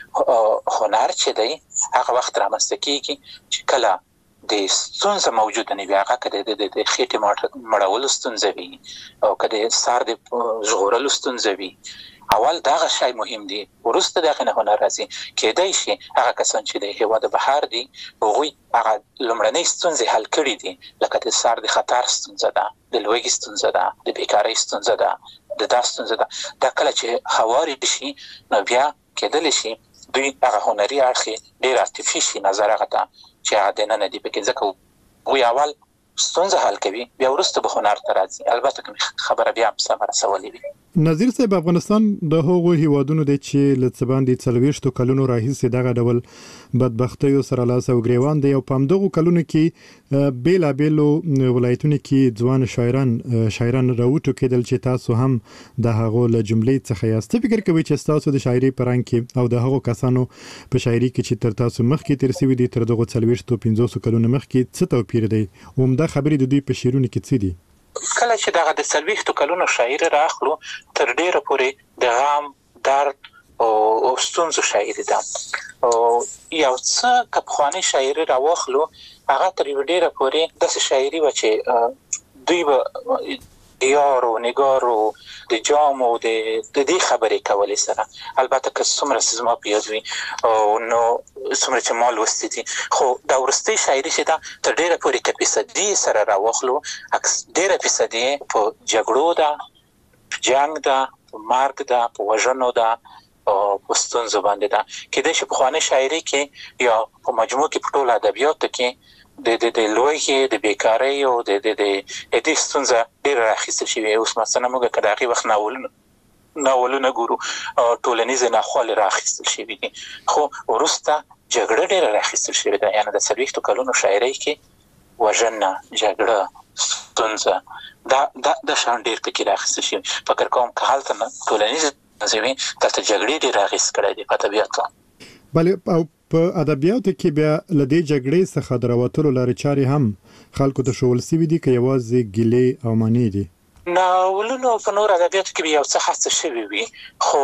چې هنر چې دی هغه وخت رامنځته کېږي چې کله د ستونزه موجوده نه وي، هغه که د خېټې مړولو ستونزه وي او که د سر د ژغورلو ستونزه وي، اول دغه شی مهم دی، وروسته دغه نه هنر راځي. کېدای شي هغه کسان چې د هېواد بهر دي هغوی هغه لومړنۍ ستونزې حل کړي دي، لکه د سر د خطر ستونزه ده، د لوږې ستونزه ده، د بیکارۍ ستونزه ده، د دا ستونزه ده. دا کله چې هوارې شي نو بیا کېدلی شي دوی هغه هنري اړخ ډېر عاطفي شي نظر هغه ته چې هغه دننه دي پکې، ځکه هغوی اول ستونزه حل کوي بیا وروسته به هنر ته راځي، البته که خبره بیا هم سمه رسولې وي. نظیر صاحب، افغانستان د هغو هیوادونو دی چې له څه باندې څلوېښتو کلونو راهیسې دغه ډول بدبختیو سره لاس او ګریوان دی او په همدغو کلونو کې بېلابېلو ولایتونو کې ځوان شاعران شاعران راوټوکېدل چې تاسو هم د هغو له جملې څخه یاست. څه فکر کوئ چې ستاسو د شاعري په رنګ کې او د هغو کسانو په شاعري کې چې تر تاسو مخکې تېر سوي دي تر دغو څلوېښتو پنځوسو کلونو مخکې څه توپیر دی؟ عمده خبرې د دوی په شعرونو کې څه دي؟ کله چې دغه د څلوېښتو کلونو شاعري راخلو تر ډېره پورې د غم، درد او ستونزو شاعري ده، او یو څه که پخوانۍ شاعري راواخلو هغه تر یوه ډېره پورې داسې شاعري وه چې دوی به د یارو نګارو د جامو د دې خبرې کولې سره، البته که څومره چې زما په یاد وي نو څومره چې ما لوستي دي، خو دا وروستۍ شاعري چې ده تر ډېره پورې که فیصدي سره راواخلو ډېره فیصدي په جګړو ده، په جنګ ده، په مرګ ده، په وژنو ده او په ستونزو باندې ده. کېدای شي پخوانۍ شاعري کې یا په مجموع کې په ټولو ادبیاتو کې د د د لوږې، د بیکارۍ او د د د دې ستونزه ډېره راخیستل شوې. اوس مثلا موږ که د هغې وخت ناولونه ناولونه ګورو ټولنیزې ناخوالې راخیستل شوي دي، خو وروسته جګړه ډېره راخیستل شوې ده. یعنې د څلوېښتو کلونو شاعرۍ کې وژنه، جګړه، ستونزه دا دا د شان ډېر پکې راخیستل شوي. فکر کوم که هلته نه ټولنیزې ستونزې وي دلته جګړې ډېر اغېز کړی دی په ادبیاتو. بلې او په ادبیاتو کې بیا له دې جګړې څخه د راوتلو لارې چارې هم خلکو ته ښوول سوي دي که یوازې ګیلې او مانې دي؟ ناولونو په نور ادبیاتو کې یو څه هڅه شوې وي، خو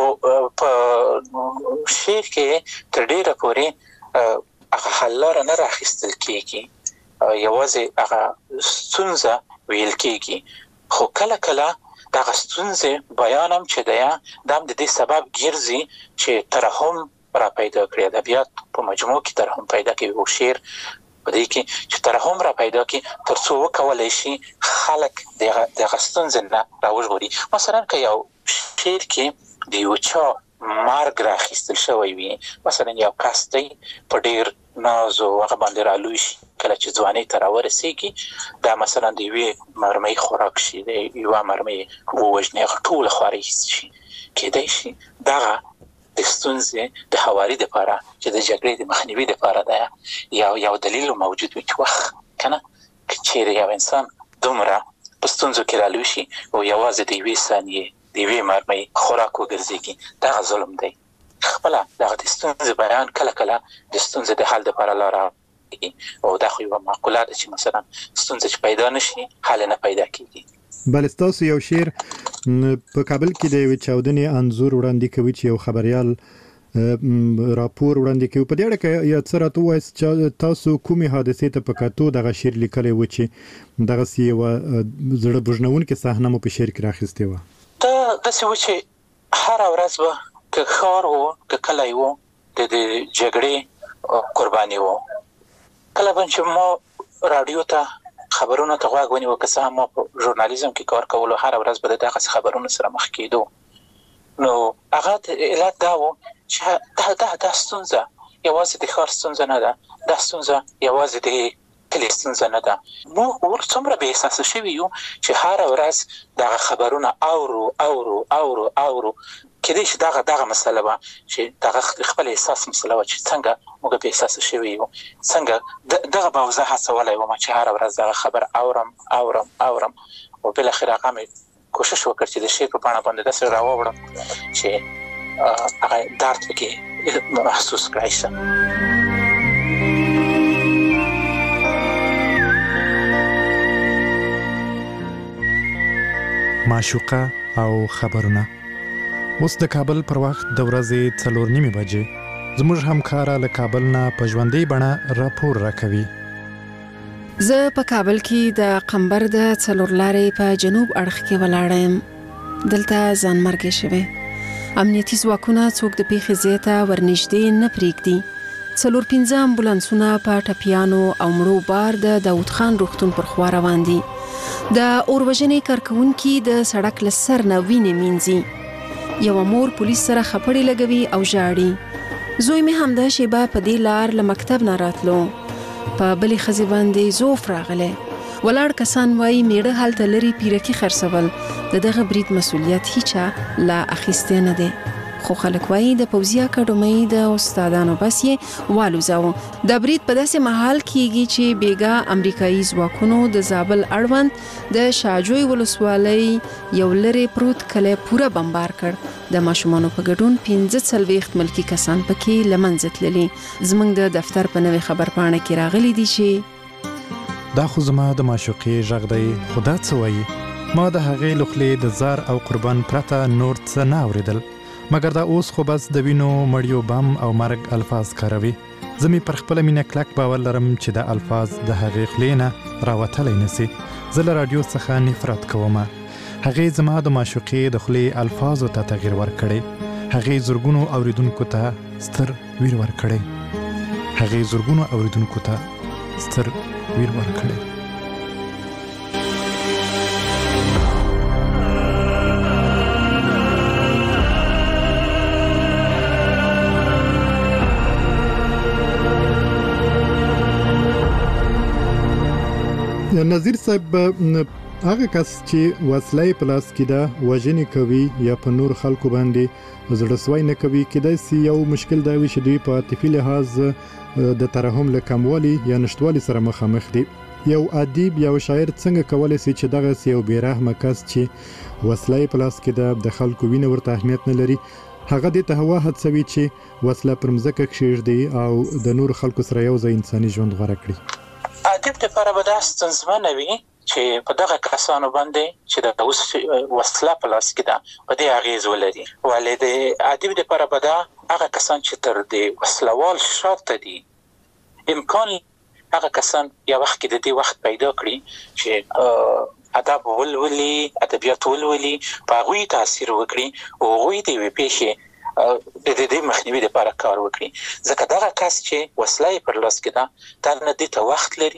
په شعر کې تر ډېره پورې هغه حل لاره نه راخیستل کېږي، یوازې هغه ستونزه ویل کېږي. خو کله کله دغه ستونزې بیان هم چې دی دا هم د دې سبب ګرځي چې ترحم را پیدا کړي. ادبیات په مجموع کې ترحم پیدا کوي او شعر په دې کې چې ترحم را پیدا کړي تر څو وکولی شي خلک دغه ستونزې نه راوژغوري. مثلا که یو شعر کې د یو چا مارګ راخیستل شوی وي، مثلا یو کس دی په ډیر ناز او هغه باندې رالوی شي، کله چې ځوانۍ ته راورسېږي دا مثلا د یوې مرمۍ خوراک شي، د یوه مرمۍ ووژني، هغه ټوله خوارۍ شي. کېدای شي دغه د ستونزې د هواري دپاره چې د جګړې د مخنیوي دپاره ده یو یو دلیل موجود وي چې وخت که نه که چیرې یو انسان دومره په ستونزو کې رالوی شي او یوازې د یوې ثانیې د یوې مرمۍ خوراک وګرځېږي، دغه ظلم دی. خپله دغه د ستونزې بیان کله کله د ستونزې د حل دپاره لاره او دا خو یوه معقوله ده چې مثلا ستونزه چې پیدا نشي حل نه پیدا کېږي. بل ستاسو یو شعر په کابل کې د یوې چاودنې انځور وړاندې کوي چې یو خبریال راپور وړاندې کوي. په دې اړه که یا څه راته ووایاست چې تاسو کومې حادثې ته په کتو دغه شعر لیکلی و چې دغسې یوه زړه بوژنونکې صحنه مو په شعر کې راخیستې وه؟ دا داسې و چې هره ورځ به که ښار و که کلی و د د جګړې قرباني و. کله به چې ما راډیو ته خبرونو ته غوږ ونیو، که څه هم ما په ژورنالیزم کې کار کولو، هره ورځ به د دغسې خبرونو سره مخ کېدو. نو هغه علت دا و چې دا دا دا ستونزه یوازې د ښار ستونزه نه ده، دا ستونزه یوازې د کلي ستونزه نه ده. موږ اوس څومره بې احساسه شوي یو چې هره ورځ دغه خبرونه اورو اورو اورو اورو. کېدای شي دغه دغه مسله وه چې دغه خپل احساس مسله وه چې څنګه موږ بې احساسه شوي یو، څنګه دغه به زه هڅولی وم چې هره ورځ دغه خبر اورم اورم اورم او بالاخره هغه مې کوشش وکړ چې د شعر په بڼه باندې داسې راووړم چې هغه درد پکې محسوس کړی شم. معشوقه او خبرونه. اوس د کابل پر وخت د ورځې څلور نیمې بجې زموږ همکاره له کابل نه په ژوندۍ بڼه راپور راکوي. زه په کابل کې د قمبر د څلور لارې په جنوب اړخ کې ولاړه یم. دلته ځانمرګي شوی. امنیتي ځواکونه څوک د پیښې ځای ته ورنږدې نه پرېږدي. څلور پنځه امبولانسونه په ټپیانو او مړو بار د داود خان روغتون پر خوا روان دي. د اوروژنې کارکوونکي د سړک له سر نه وینې مینځي. یوه مور پولیس سره خپړې لګوي او ژاړي. زوی مې همدا شیبه په دې لار له مکتب نه راتلو. په بلې ښځې باندې زوف راغلی. ولاړ کسان وایي میړه هلته لري پیرکي خرڅول، د دغه برید مسؤلیت هیچا لا اخیستی نه دی. خو خلک وایي د پوځي اکاډمۍ د استادانو بس یې والوځاوه. د برید په داسې مهال کېږي چې بیګا امریکایي ځواکونو د زابل اړوند د شاجوی ولسوالۍ یو لرې پروت کلی پوره بمبار کړ. د ماشومانو په ګډون پنځه څلوېښت ملکي کسان پکې له منځه تللي. زموږ د دفتر په نوې خبرپاڼه کې راغلي دي چې دا خو زما د معشوقې غږ دی، خو دا څه وایي؟ ما د هغې له خولې د زار او قربان پرته نور څه نه اورېدل، مګر دا اوس خو بس د وینو مړیو بم او مرګ الفاظ کاروي. زه مې پر خپله مینه کلک باور لرم چې دا الفاظ د هغې خولې نه راوتلی نسي. زه له راډیو څخه نفرت کوم. هغې زما د معشوقې د خولې الفاظو ته تغییر ورکړی. هغې زرګونو اوریدونکو ته ستر ویر ورکړی. هغې زرګونو اوریدونکو ته ستر ویر ورکړی. نظیر صاحب، هغه کس چې وسله په لاس کې ده وژنې کوي یا په نور خلکو باندې زړه سوی نه کوي، کېدای سي یو مشکل دا وي چې دوی په عاطفي لحاظ د ترحم له کموالي یا نشتوالي سره مخامخ دي. یو ادیب یا شاعر څنګه کولی سي چې دغه یو بېرحمه کس چې وسله په لاس کې ده د خلکو وینه ورته اهمیت نه لري، هغه دې ته هوا هڅوي چې وسله پر مځکه کښېږدي او د نور خلکو سره یو ځای انساني ژوند غوره کړي؟ ادیب دپاره به دا ستونزمنه وي چې په دغه کسانو باندې چې د اوس وسله په لاس کې ده په دې اغېز ولري. ولې د ادیب دپاره به دا هغه کسان چې تر د وسلوال شاته دي، امکان هغه کسان یو وخت کې د دې وخت پیدا کړي چې ادب ولولي، ادبیات ولولي، په هغوی تاثیر وکړي او هغوی د یوې پیښې د دې مخنیوي لپاره کار وکړي. ځکه دغه کس چې وسله یې پر لاس کې ده دا نه دې ته وخت لري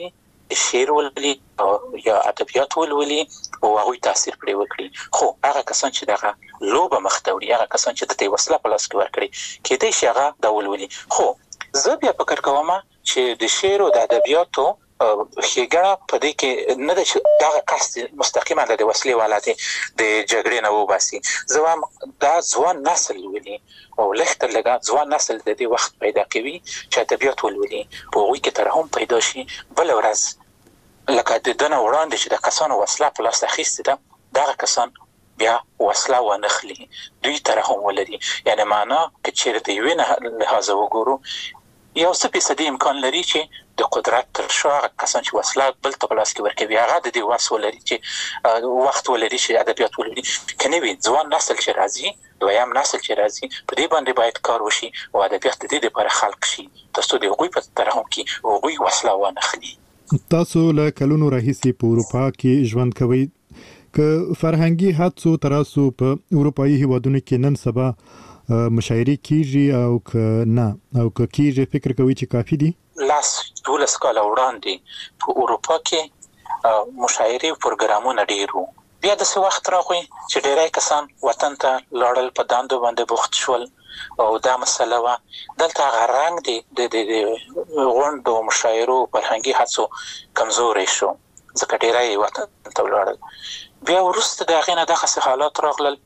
شعر ولولي یا ادبیات ولولي او هغه تاثیر پرې وکړي. خو هغه کسان چې دغه لوبه مختوري، هغه کسان چې د دې وسله په لاس کې ورکړي کېدای شي هغه دا ولولي. خو زه بیا فکر کوم چې د شعر او د ادبیاتو ښېګڼه په دې کې نه ده چې دغه قصد مستقیما د وسلې والاتې د جګړې نه وباسي. زه وایم دا ځوان نسل ولولي او لږ لږه ځوان نسل د دې وخت پیدا کوي چې ادبیات ولولي، په هغوی کې ترحم پیدا شي. بله ورځ لکه د ده نه وړاندې چې د کسانو وسله په لاس اخیستې ده، دغه کسان بیا وسله ونخلي، دوی ترحم ولري. یعنې معنا که چېرې د یوې لحاظه وګورو یو څه فیصدي امکان لري چې د قدرت تر شا هغه کسان چې وسله بل ته په لاس کې ورکوي هغه د دې وس ولري چې وخت ولري چې ادبیات ولولي. که نه وي ځوان نسل چې راځي، دویم نسل چې راځي، په دې باندې باید کار وشي او ادبیات د دې لپاره خلق شي تر څو د هغوی په ترحم کې هغوی وسله ونخلي. تاسو له کلونو راهیسې په اروپا کې ژوند کوئ، که فرهنګي حادثو تراسو په اروپایي هیوادونو کې نن سبا مشاعرې کیږي او که نه او که کیږي فکر کوي چې کافي دي؟ لاس دولس کاله وړاندې په اروپا کې مشاعرې او پروګرامونه ډېر وو. بیا داسې وخت راغی چې ډېری کسان وطن ته لاړل، په دندو باندې بوخت شول او دا مسله وه. دلته هغه رنګ د غونډو او مشاعرو فرهنګي هڅو کمزوری شو ځکه ډېری وطن ته ولاړل. بیا وروسته د هغې نه دغسې حالات راغلل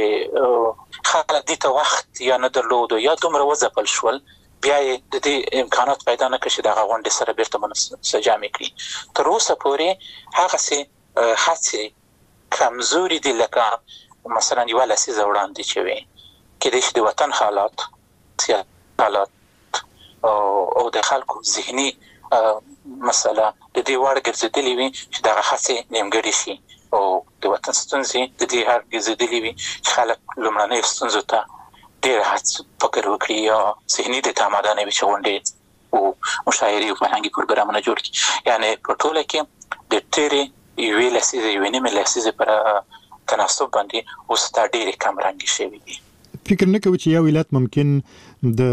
چې خلک دې ته وخت یا نه درلودو یا دومره وځپل شول، بیا یې د دې امکانات پیدا نه کړ چې دغه غونډې سره بیرته منسجمې کړي. تر اوسه پورې هغسې هڅې کمزوري دي لکه مثلا یوه لسیزه وړاندې چې وې. کېدای شي د وطن حالات، سیاسي حالات او د خلکو ذهني مسله د دې وړ ګرځېدلې وي چې دغه هڅې نیمګړې شي او د وطن ستونزې د دې هر ګرځېدلې وي چې خلک لومړنیو ستونزو ته ډېر هڅه فکر وکړي یا ذهني د تعمده نه وي چې غونډې او مشاعرې او فرهنګي پروګرامونه جوړ کړي. یعنې په ټوله کې د تېرې یوې لسیزې یوې نیمې لسیزې پر تناسب باندې اوس دا ډېرې کم رنګې شوي دي. فکر نه کوي چې یو ولایت ممکن د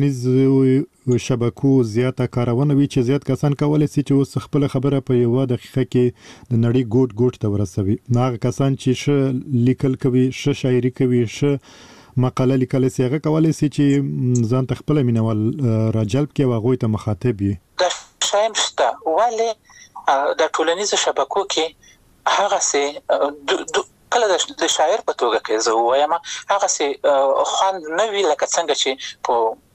ټولنیزو شبکو زیاته کارونه وي چې زیات کسان کولی شي چې اوس خپل خبره په یوه دقیقه کې د نړۍ ګوټ ګوټ ته ورسوي. هغه کسان چې ښه لیکل کوي، ښه شاعري کوي، ښه مقاله لیکلی شي، هغه کولی شي چې ځان ته خپله مینوال راجلب کړي او هغوی ته مخاطب وي. دا شایم شته، ولې د ټولنیزو شبکو کې هغسې کله د شاعر په توګه کې زه ووایم هغسې خوند نه وي لکه څنګه چې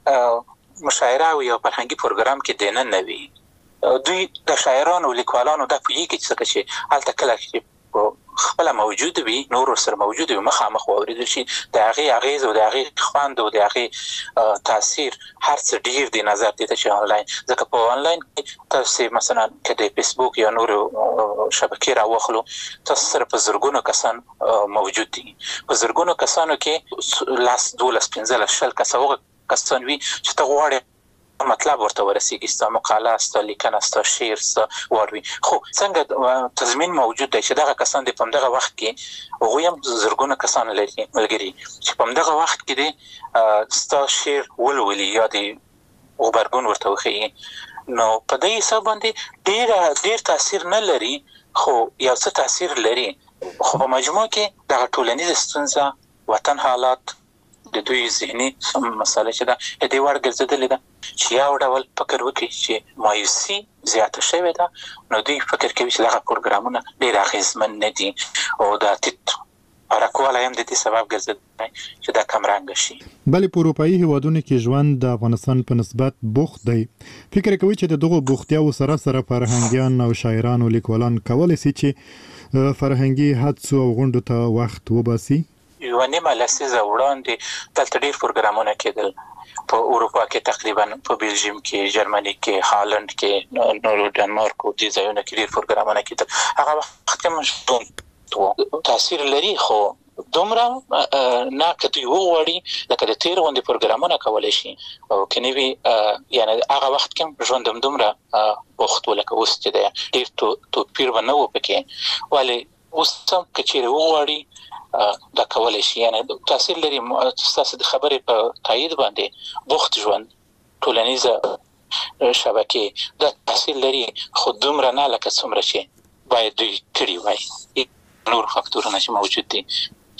په مشاعره او یو فرهنګي پروګرام کې دننه وي. دوی د شاعرانو او لیکوالانو دا پوهېږي چې څنګه چې هلته کله چې خپله موجود وي، نور ورسره موجود وي، مخامخ واورېدل شي، د هغې اغېز او د هغې خوند او د هغې تاثیر هر څه ډېر دی نظر دې ته چې آنلاین. ځکه په آنلاین کې تاسې مثلا که د فیسبوک یا نورو شبکې راواخلو، تاسو سره په زرګونو کسان موجود دي. په زرګونو کسانو کې لس دولس پنځلس شل کسه هغه کسان وي چې ته غواړې مطلب ورته ورسیږي، ستا مقاله، ستا لیکنه، ستا شعر، ستا واروي. خو څنګه تضمین موجود دی چې دغه کسان دی په همدغه وخت کې هغوی هم زرګونه کسان لري ملګري چې په همدغه وخت کې دی ستا شعر ولولي یا د غبرګون ورته وښیي. نو په دې حساب باندې ډېر ډېر تاثیر نه لري، خو یو څه تاثیر لري. خو په مجموع کې دغه ټولنیزه ستونزه، وطن حالات، د دوی ذهني مسله چې ده د دې وړ ګرځېدلې ده چې یو ډول فکر وکړي چې مایوسي زیاته شوې ده، نو دوی فکر کوي چې دغه پروګرامونه ډېر اغېزمن نه دي او دا ټیټ حرکوالی هم د دې سبب ګرځېدلی چې دا کمرنګه شي. بلې په اروپایي هیوادونو کې ژوند د افغانستان په نسبت بوخت دی. فکر کوي چې د دغو بوختیاو سره سره فرهنګیان او شاعران او لیکوالان کولی شي چې فرهنګي حدسو او غونډو ته وخت وباسي؟ یوه نیمه لسیزه وړاندې دلته ډېر پروګرامونه کېدل په اروپا کې، تقریبا په بلژیم کې، جرمني کې، هالند کې، نورو ډنمارک او دې ځایونو کې ډېر پروګرامونه کېدل. هغه وخت کې هم تاثیر لري، خو دومره نه که دوی وغواړي لکه د تېر غوندې پروګرامونه کولی شي او که نه وي یعنې هغه وخت کې هم ژوند همدومره بوخت و لکه اوس چې دی، ډېر توپیر به نه و پکې. ولې اوس هم که چېرې وغواړي دا کولی شي، یعنې تاثیر لري. ستاسو د خبرې په تایید باندې بوخت ژوند، ټولنیزه شبکې د تحصیل لري خو دومره نه لکه څومره چې باید دوی کړي وای. نور فاکتورونه چې موجود دي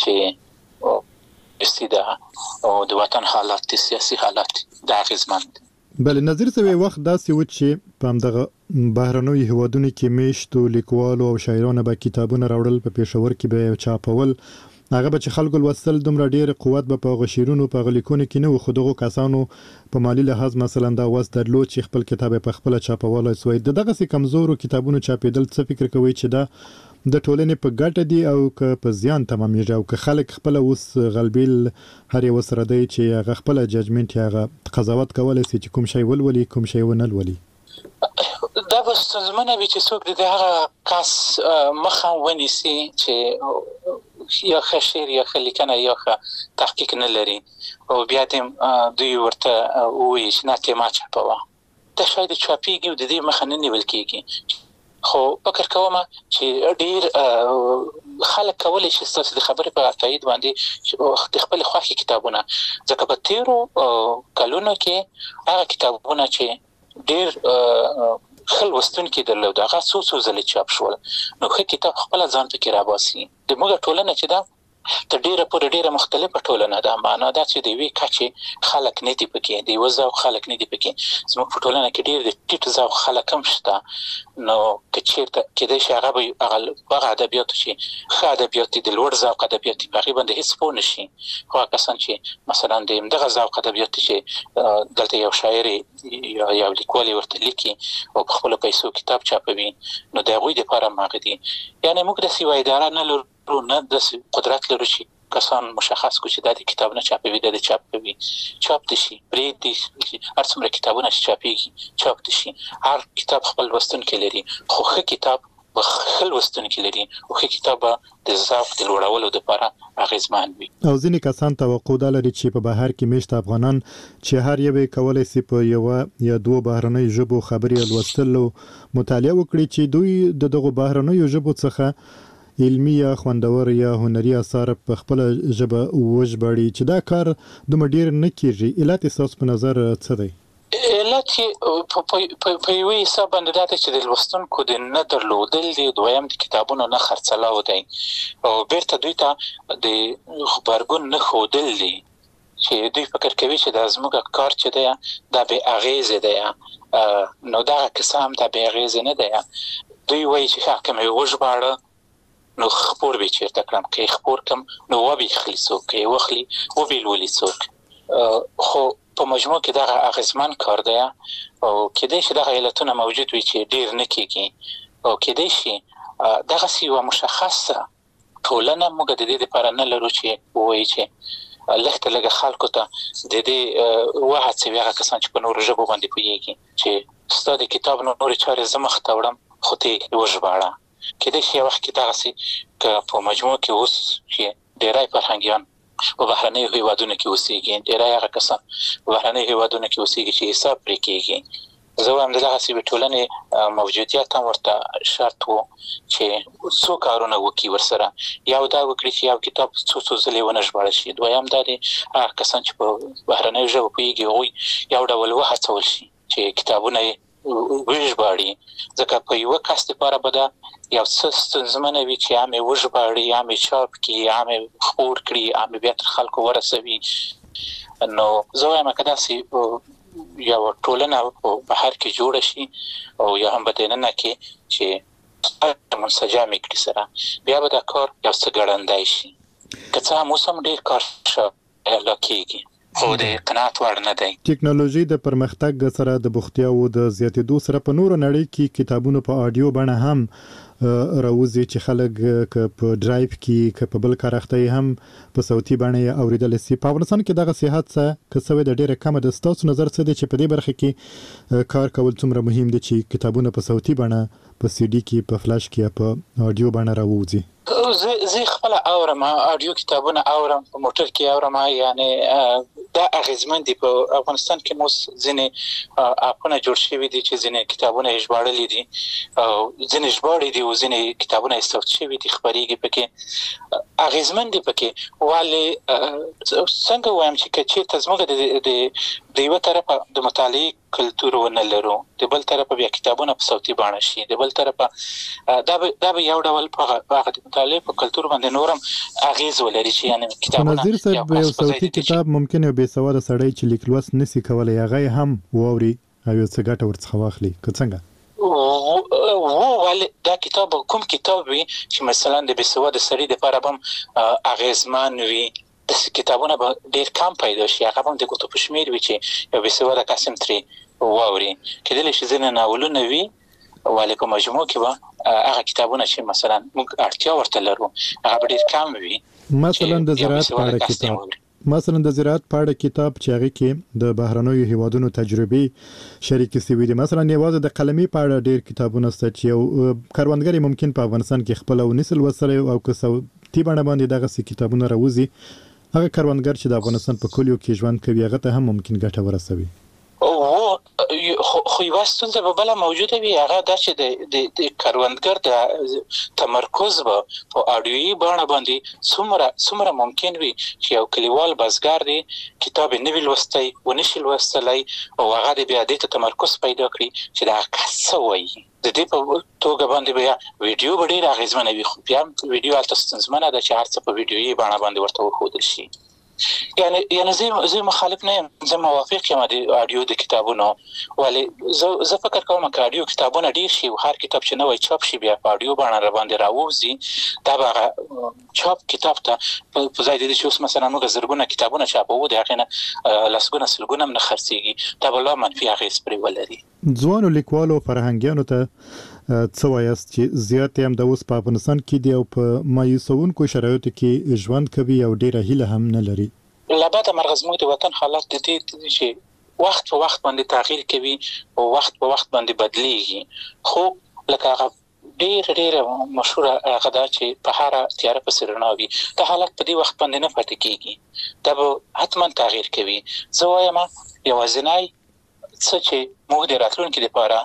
چې استیدا او د وطن حالات د سیاسي حالات د اغیزمن دي. بل نظر څه وخت داسې و چې په همدغه بهرنوي هیوادونو کې میشتو لیکوالو او شاعرانو به کتابونه راوړل په پېښور کې به چاپول هغه به چې خلکو لوستل دومره ډیر قوت به په غشیرونو په غلیکونو کې نه و خو دغه کسانو په مالی لحاظ مثلا دا واس درلود چې خپل کتاب په خپل چاپول سوی د دغه سي کمزورو کتابونو چاپیدل څه فکر کوي چې دا د ټولنې په ګټه دی او که په زیان تمامېږي او که خلک خپل اوس غلبیل هر یو سره دی چې هغه خپل ججمنټ هغه قضاوت کولی شي چې کوم شی ولولي کوم شی ونه لولي. دا به ستونزمنه وي چې څوک د هغه کس مخه ونیسي چې یا ښه شعر یا ښه لیکنه یا ښه تحقیق نه لري او بیا دې دوی ورته ووایي چې نه ته ما چاپوه. دا شاید چاپېږي او د دې مخه نه نیول کېږي. خو فکر کوم چې ډیر خلک کولی شي ستاسو د خبرې په تایید باندې د خپل خوښي کتابونه ځکه په تیرو کلونو کې هغه کتابونه چې ډیر خل وستونکي درلود هغه څو څو ځله چاپ شول نو ښه کتاب خپل ځان پکې راباسي. د موږ ټولنه چې دا ته ډیره پورې ډیره مختلفه ټولنه ده معنا دا چې د وی کچې خلک نه دی پکې دی وزو خلک نه دی پکې زموږ په ټولنه کې ډیر د ټیټ زو خلک هم شته نو کچېرته کې د شي هغه هغه ادبیات شي خا ادبیات د لوړ زو ادبیات تقریبا د هیڅ پونه شي خو کسان چې مثلا د دغه زو ادبیات چې دلته یو شاعر یا یو لیکوال ورته لیکي او په خپل پیسو کتاب چاپوي نو د غوي د لپاره ماغدي یعنی موږ د سیوای اداره نه لرو نه د قدرت لرو چې کسان مشخص کو چې د کتاب نه چاپوي د چاپوي چاپ دي شي پرې دي هر څومره کتابونه چې چاپيږي چاپ دي شي هر کتاب خپل وستونکي لري خو ښه کتاب خپل وستونکي لري او ښه کتاب د ذوق د لوړولو لپاره اغیزمن وي. او ځینې کسان توقع لري چې په بهر کې میشت افغانان چې هر یو کولای شي په یو یا دوه بهرنۍ ژبو خبري لوستل او مطالعه وکړي چې دوی دغه بهرنۍ ژبو څخه علمي یا خوندور یا هنري اثار په خپل ژبه وژباړي چې دا کار دومره ډیر نه کیږي. علت اساس په نظر څه دی؟ علت په یوه حساب باندې دا چې د لوستونکو د نه درلودل دي دویم د کتابونو نه خرڅلاو دی او بیرته دوی ته د خبرګون نه ښودل دي چې دوی فکر کوي چې د زموږ کار چې دی دا به اغیزه دی نو دا قسم دا به اغیزه نه دی. دوی وایي چې حکم وژباړه نو خبر به چیرته کړم کې خبر کم نو و به خلی څوک کې وخلی و به لولي څوک خو په مجموع کې دا اغیزمن کار دی او کله چې دا علتونه موجود وي چې ډیر نه کیږي او کله چې دغه سی و مشخصه ټولنه موږ د دې لپاره نه لرو چې وایي چې لخت لګه خلکو ته د دې واحد څه هغه کسان چې په نور ژبه باندې پوهیږي چې ستاسو کتاب نو نور چارې زمخ ته وړم خو ته وژباړه کله چې وخت کې تاسو ک په مجموع کې اوس چې ډیرای فرهنګيان په بهرنۍ هیوادونو کې اوسېږي ډیرای هغه کسان په بهرنۍ هیوادونو کې اوسېږي چې حساب پرې کېږي زه هم دغه سی ټولنې موجودیت هم ورته شرط وو چې څو کارونه وکړي ورسره یو دا وکړي چې یو کتاب څو څو ځلې ونه ژباړل شي دویم دا دی هغه کسان چې په بهرنۍ ژبه پوهیږي یو ډول وهڅول شي چې کتابونه وژباړي ځکه په یو کس لپاره به دا یو څه ستونزمنه وي چې عامه وژباړي عامه چاپ کړي عامه خپور کړي عامه بیا تر خلکو ورسوي نو زه وایم کدا سي یو ټولنه په بهر کې جوړ شي او یا هم بدننه کې چې منسجم کړي سره بیا به دا کار یو څه ګړندای شي کڅه موسم ډیر کار شو لکېږي خو د قناعت وړ نه دی. ټیکنالوژي د پرمختګ سره د بوختیاو د زیاتېدو سره په نور نړۍ کې کتابونو په آډیو بڼه هم راوځي چې خلک ک په ډرایو کې ک په بل کارخته هم په صوتي باندې اوریدل سي. په افغانستان کې دغه صحت څه کسوي د ډیره کم د ستاسو نظر څه دی چې په دې برخه کې کار کول څومره مهم دي چې کتابونه په صوتي باندې په سی ډي کې په فلاش کې په آډیو باندې راوځي؟ زه زه خپل اورم آډیو کتابونه اورم په موټر کې اورم یعنی دا اغیزمن دي په افغانستان کې مو ځینې اپونه جوړ شوی دي چې ځینې کتابونه ژباړلې دي او ځینې ژباړې دي او ځینې کتابونه استفاده شوي دي خبرېږي پکې اغیزمن دي پکې ولې څنګه وایم چې که چېرته زموږ د د یوه طرفه د مطالعې کلتور ونه لرو د بل طرفه بیا کتابونه په صوتي بڼه شي د بل طرفه دا به دا به یو ډول په هغه د مطالعې په کلتور باندې نورم اغیز ولري چې یعنې کتابونه نظیر صاحب یو صوتي کتاب ممکن یو بېسواده سړی چې لیک لوست نشي کولی هغه هم واوري او یو څه ګټه ورڅخه واخلي که څنګه وو ولې دا کتاب کوم کتاب وي چې مثلا د بېسواده سړي دپاره به هم اغیزمن وي د کتابونه به ډېر کم پیدا شي هغه هم د ګوتو په شمېر وي چې یو بېسواده کس هم ترې واوري کېدلی شي ځینې ناولونه وي ولې په مجموع کې به هغه کتابونه چې مثلا موږ اړتیا ورته لرو هغه به ډېر کم وي مثلا د زراعت په اړه کتاب مثلا د زراعت په اړه کتاب چې هغه کې د بهرنیو هیوادونو تجربې شریکې شوي دي مثلا یوازې د قلمي په اړه ډېر کتابونه شته چې یو کروندګر ممکن په افغانستان کې خپل او نسل وسره او که صوتي بڼه باندې دغه کتابونه راوځي هغه کروندګر چې د افغانستان په کلیو کې ژوند کوي هغه ته هم ممکن ګټه ورسوي او خو یوه ستونزه به بله موجوده وي هغه دا چې د د کروندګر د تمرکز به په اډیویي بڼه باندې څومره څومره ممکن وي چې یو کلیوال بزګر دی کتاب یې نه وي لوستی ونشي لوستلی او هغه د بیا دې ته تمرکز پیدا کړي چې دغه کس څه وایي د دې په توګه باندې بیا ویډیو به ډېره اغېزمنه وي خو بیا هم ویډیو هلته ستونزمنه ده چې هر څه په ویډیویي بڼه باندې ورته وښودل شي یعنی یعنی زه زه مخالف نه یم زه موافق یم د اډیو د کتابونو ولې زه زه فکر کوم چې اډیو کتابونه ډېر شي او هر کتاب چې نوی چاپ شي بیا په اډیو بڼه را باندې راووځي دا به چاپ کتاب ته په ځای د دې چې اوس مثلا موږ زرګونه کتابونه چاپوو د هغې نه لسګونه سلګونه هم نه خرڅېږي دا به لا منفي اغېز پرې ولري ځوانو لیکوالو فرهنګیانو ته څه وایاست چې زیات هم د اوس په افغانستان کې دی او په مایوسونکو شرایطو کې ژوند کوي او ډېره هیله هم نه لري له بده مرغه زموږ د وطن حالات د دې چې وخت په وخت باندې تغییر کوي او وخت په وخت باندې بدلیږي خو لکه هغه ډېر ډېر مشهوره هغه دا چې په هره تیاره پسې رڼا وي دا حالت په دې وخت باندې نه پاتې کېږي دا به حتما تغییر کوي زه وایم یوازینی څه چې موږ د راتلونکي لپاره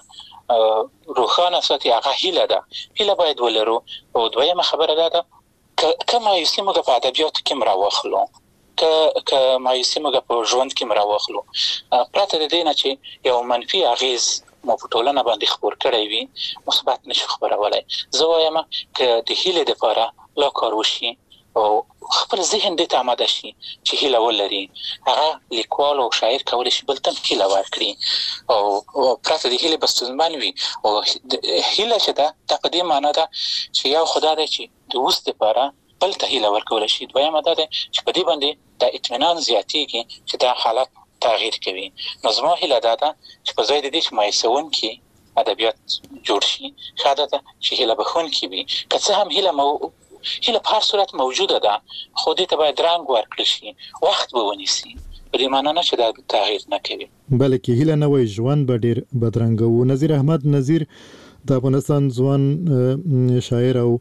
روښانه ساتي هغه هیله ده هیله باید ولرو او دویمه خبره دا ده که مایوسي موږ په ادبیاتو کې هم راواخلو که که مایوسي موږ په ژوند کې هم راواخلو پرته د دې نه چې یو منفي اغېز مو په ټولنه باندې خپور کړی وي مثبت نشو خپرولی زه وایم که د هیلې دپاره لا کار وشي او خپل ذهن دې ته آماده شي چې هیله ولري هغه لیکوال او شاعر کولی شي بل ته هیله ورکړي او پرته د هیلې به ستونزمن وي او هیله چې ده دا په دې معنا ده چې یو خو دا دی چې د اوس دپاره بل ته هیله ورکولی شي دویمه دا دی چې په دې باندې د اطمینان زیاتېږي چې دا حالت تغییر کوي نو زما هیله دا ده چې په ځای د دې چې مایوسونکي ادبیات جوړ شي ښه ده چې هیله بښونکي وي که څه هم هیله مو هیله په هر صورت موجوده ده خو دې ته باید رنګ ورکړل شي وخت به ونیسي په دې معنا نه چې دا تغییر نه کوي بلکې هیله نه وای ژوند به ډېر بدرنګه و نظیر احمد نظیر د افغانستان ځوان شاعر او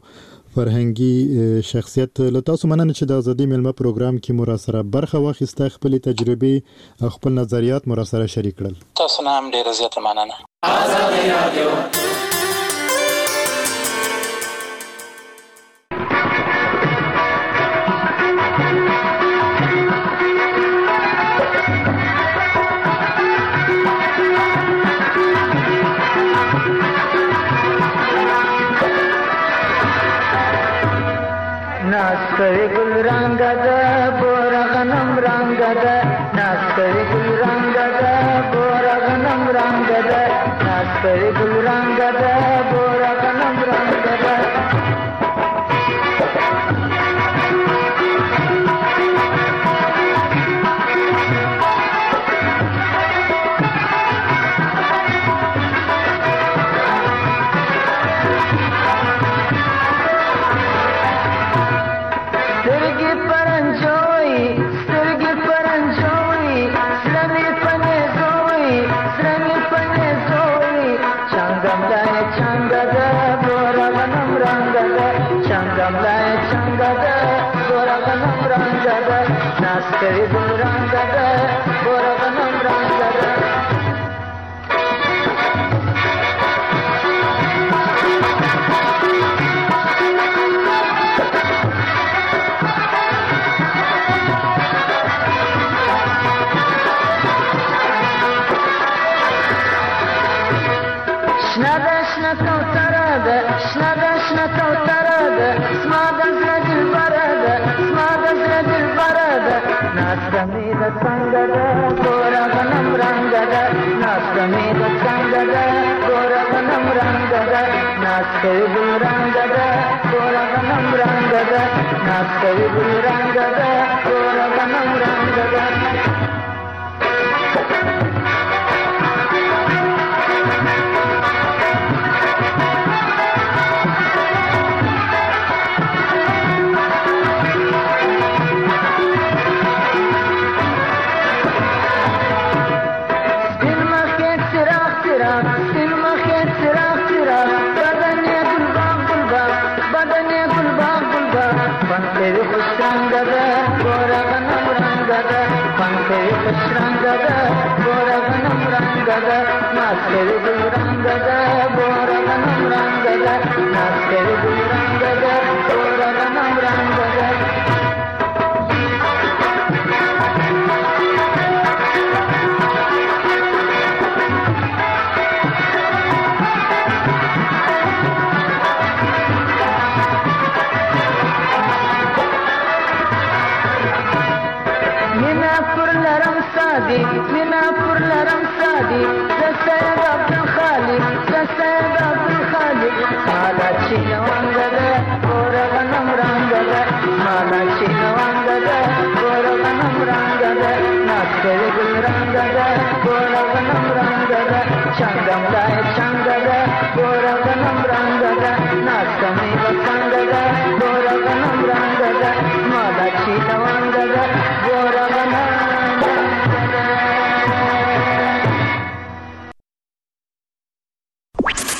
فرهنګي شخصیت له تاسو مننه چې د ازادي میلمه پروګرام کې مو راسره برخه واخیسته خپلې تجربې او خپل نظریات مو راسره شریک کړل تاسو نه هم ډېره زیاته مننه ازادي رادیو नास्करी गुल रंग द बोरा गनम रंग द नास्करी गुल रंग द बोरा गनम रंग द नास्करी गुल रंग द बोरा गनम रंग द नास्करी गुल रंग द बोरा गनम रंग द دشنا کوتره ده شنه دشنا کوتره ده زما د زړه دلبره ده زما د زړه دلبره ده ناسته مې د څنګه ده ګوره غنم رنګه ده ناسته مې د څنګه ده ګوره غنم رنګه ده ناسته وي ګل رنګه ده ګوره غنم رنګه ده ناسته وي ګل رنګه ده ګوره غنم رنګه ده Changam lai changada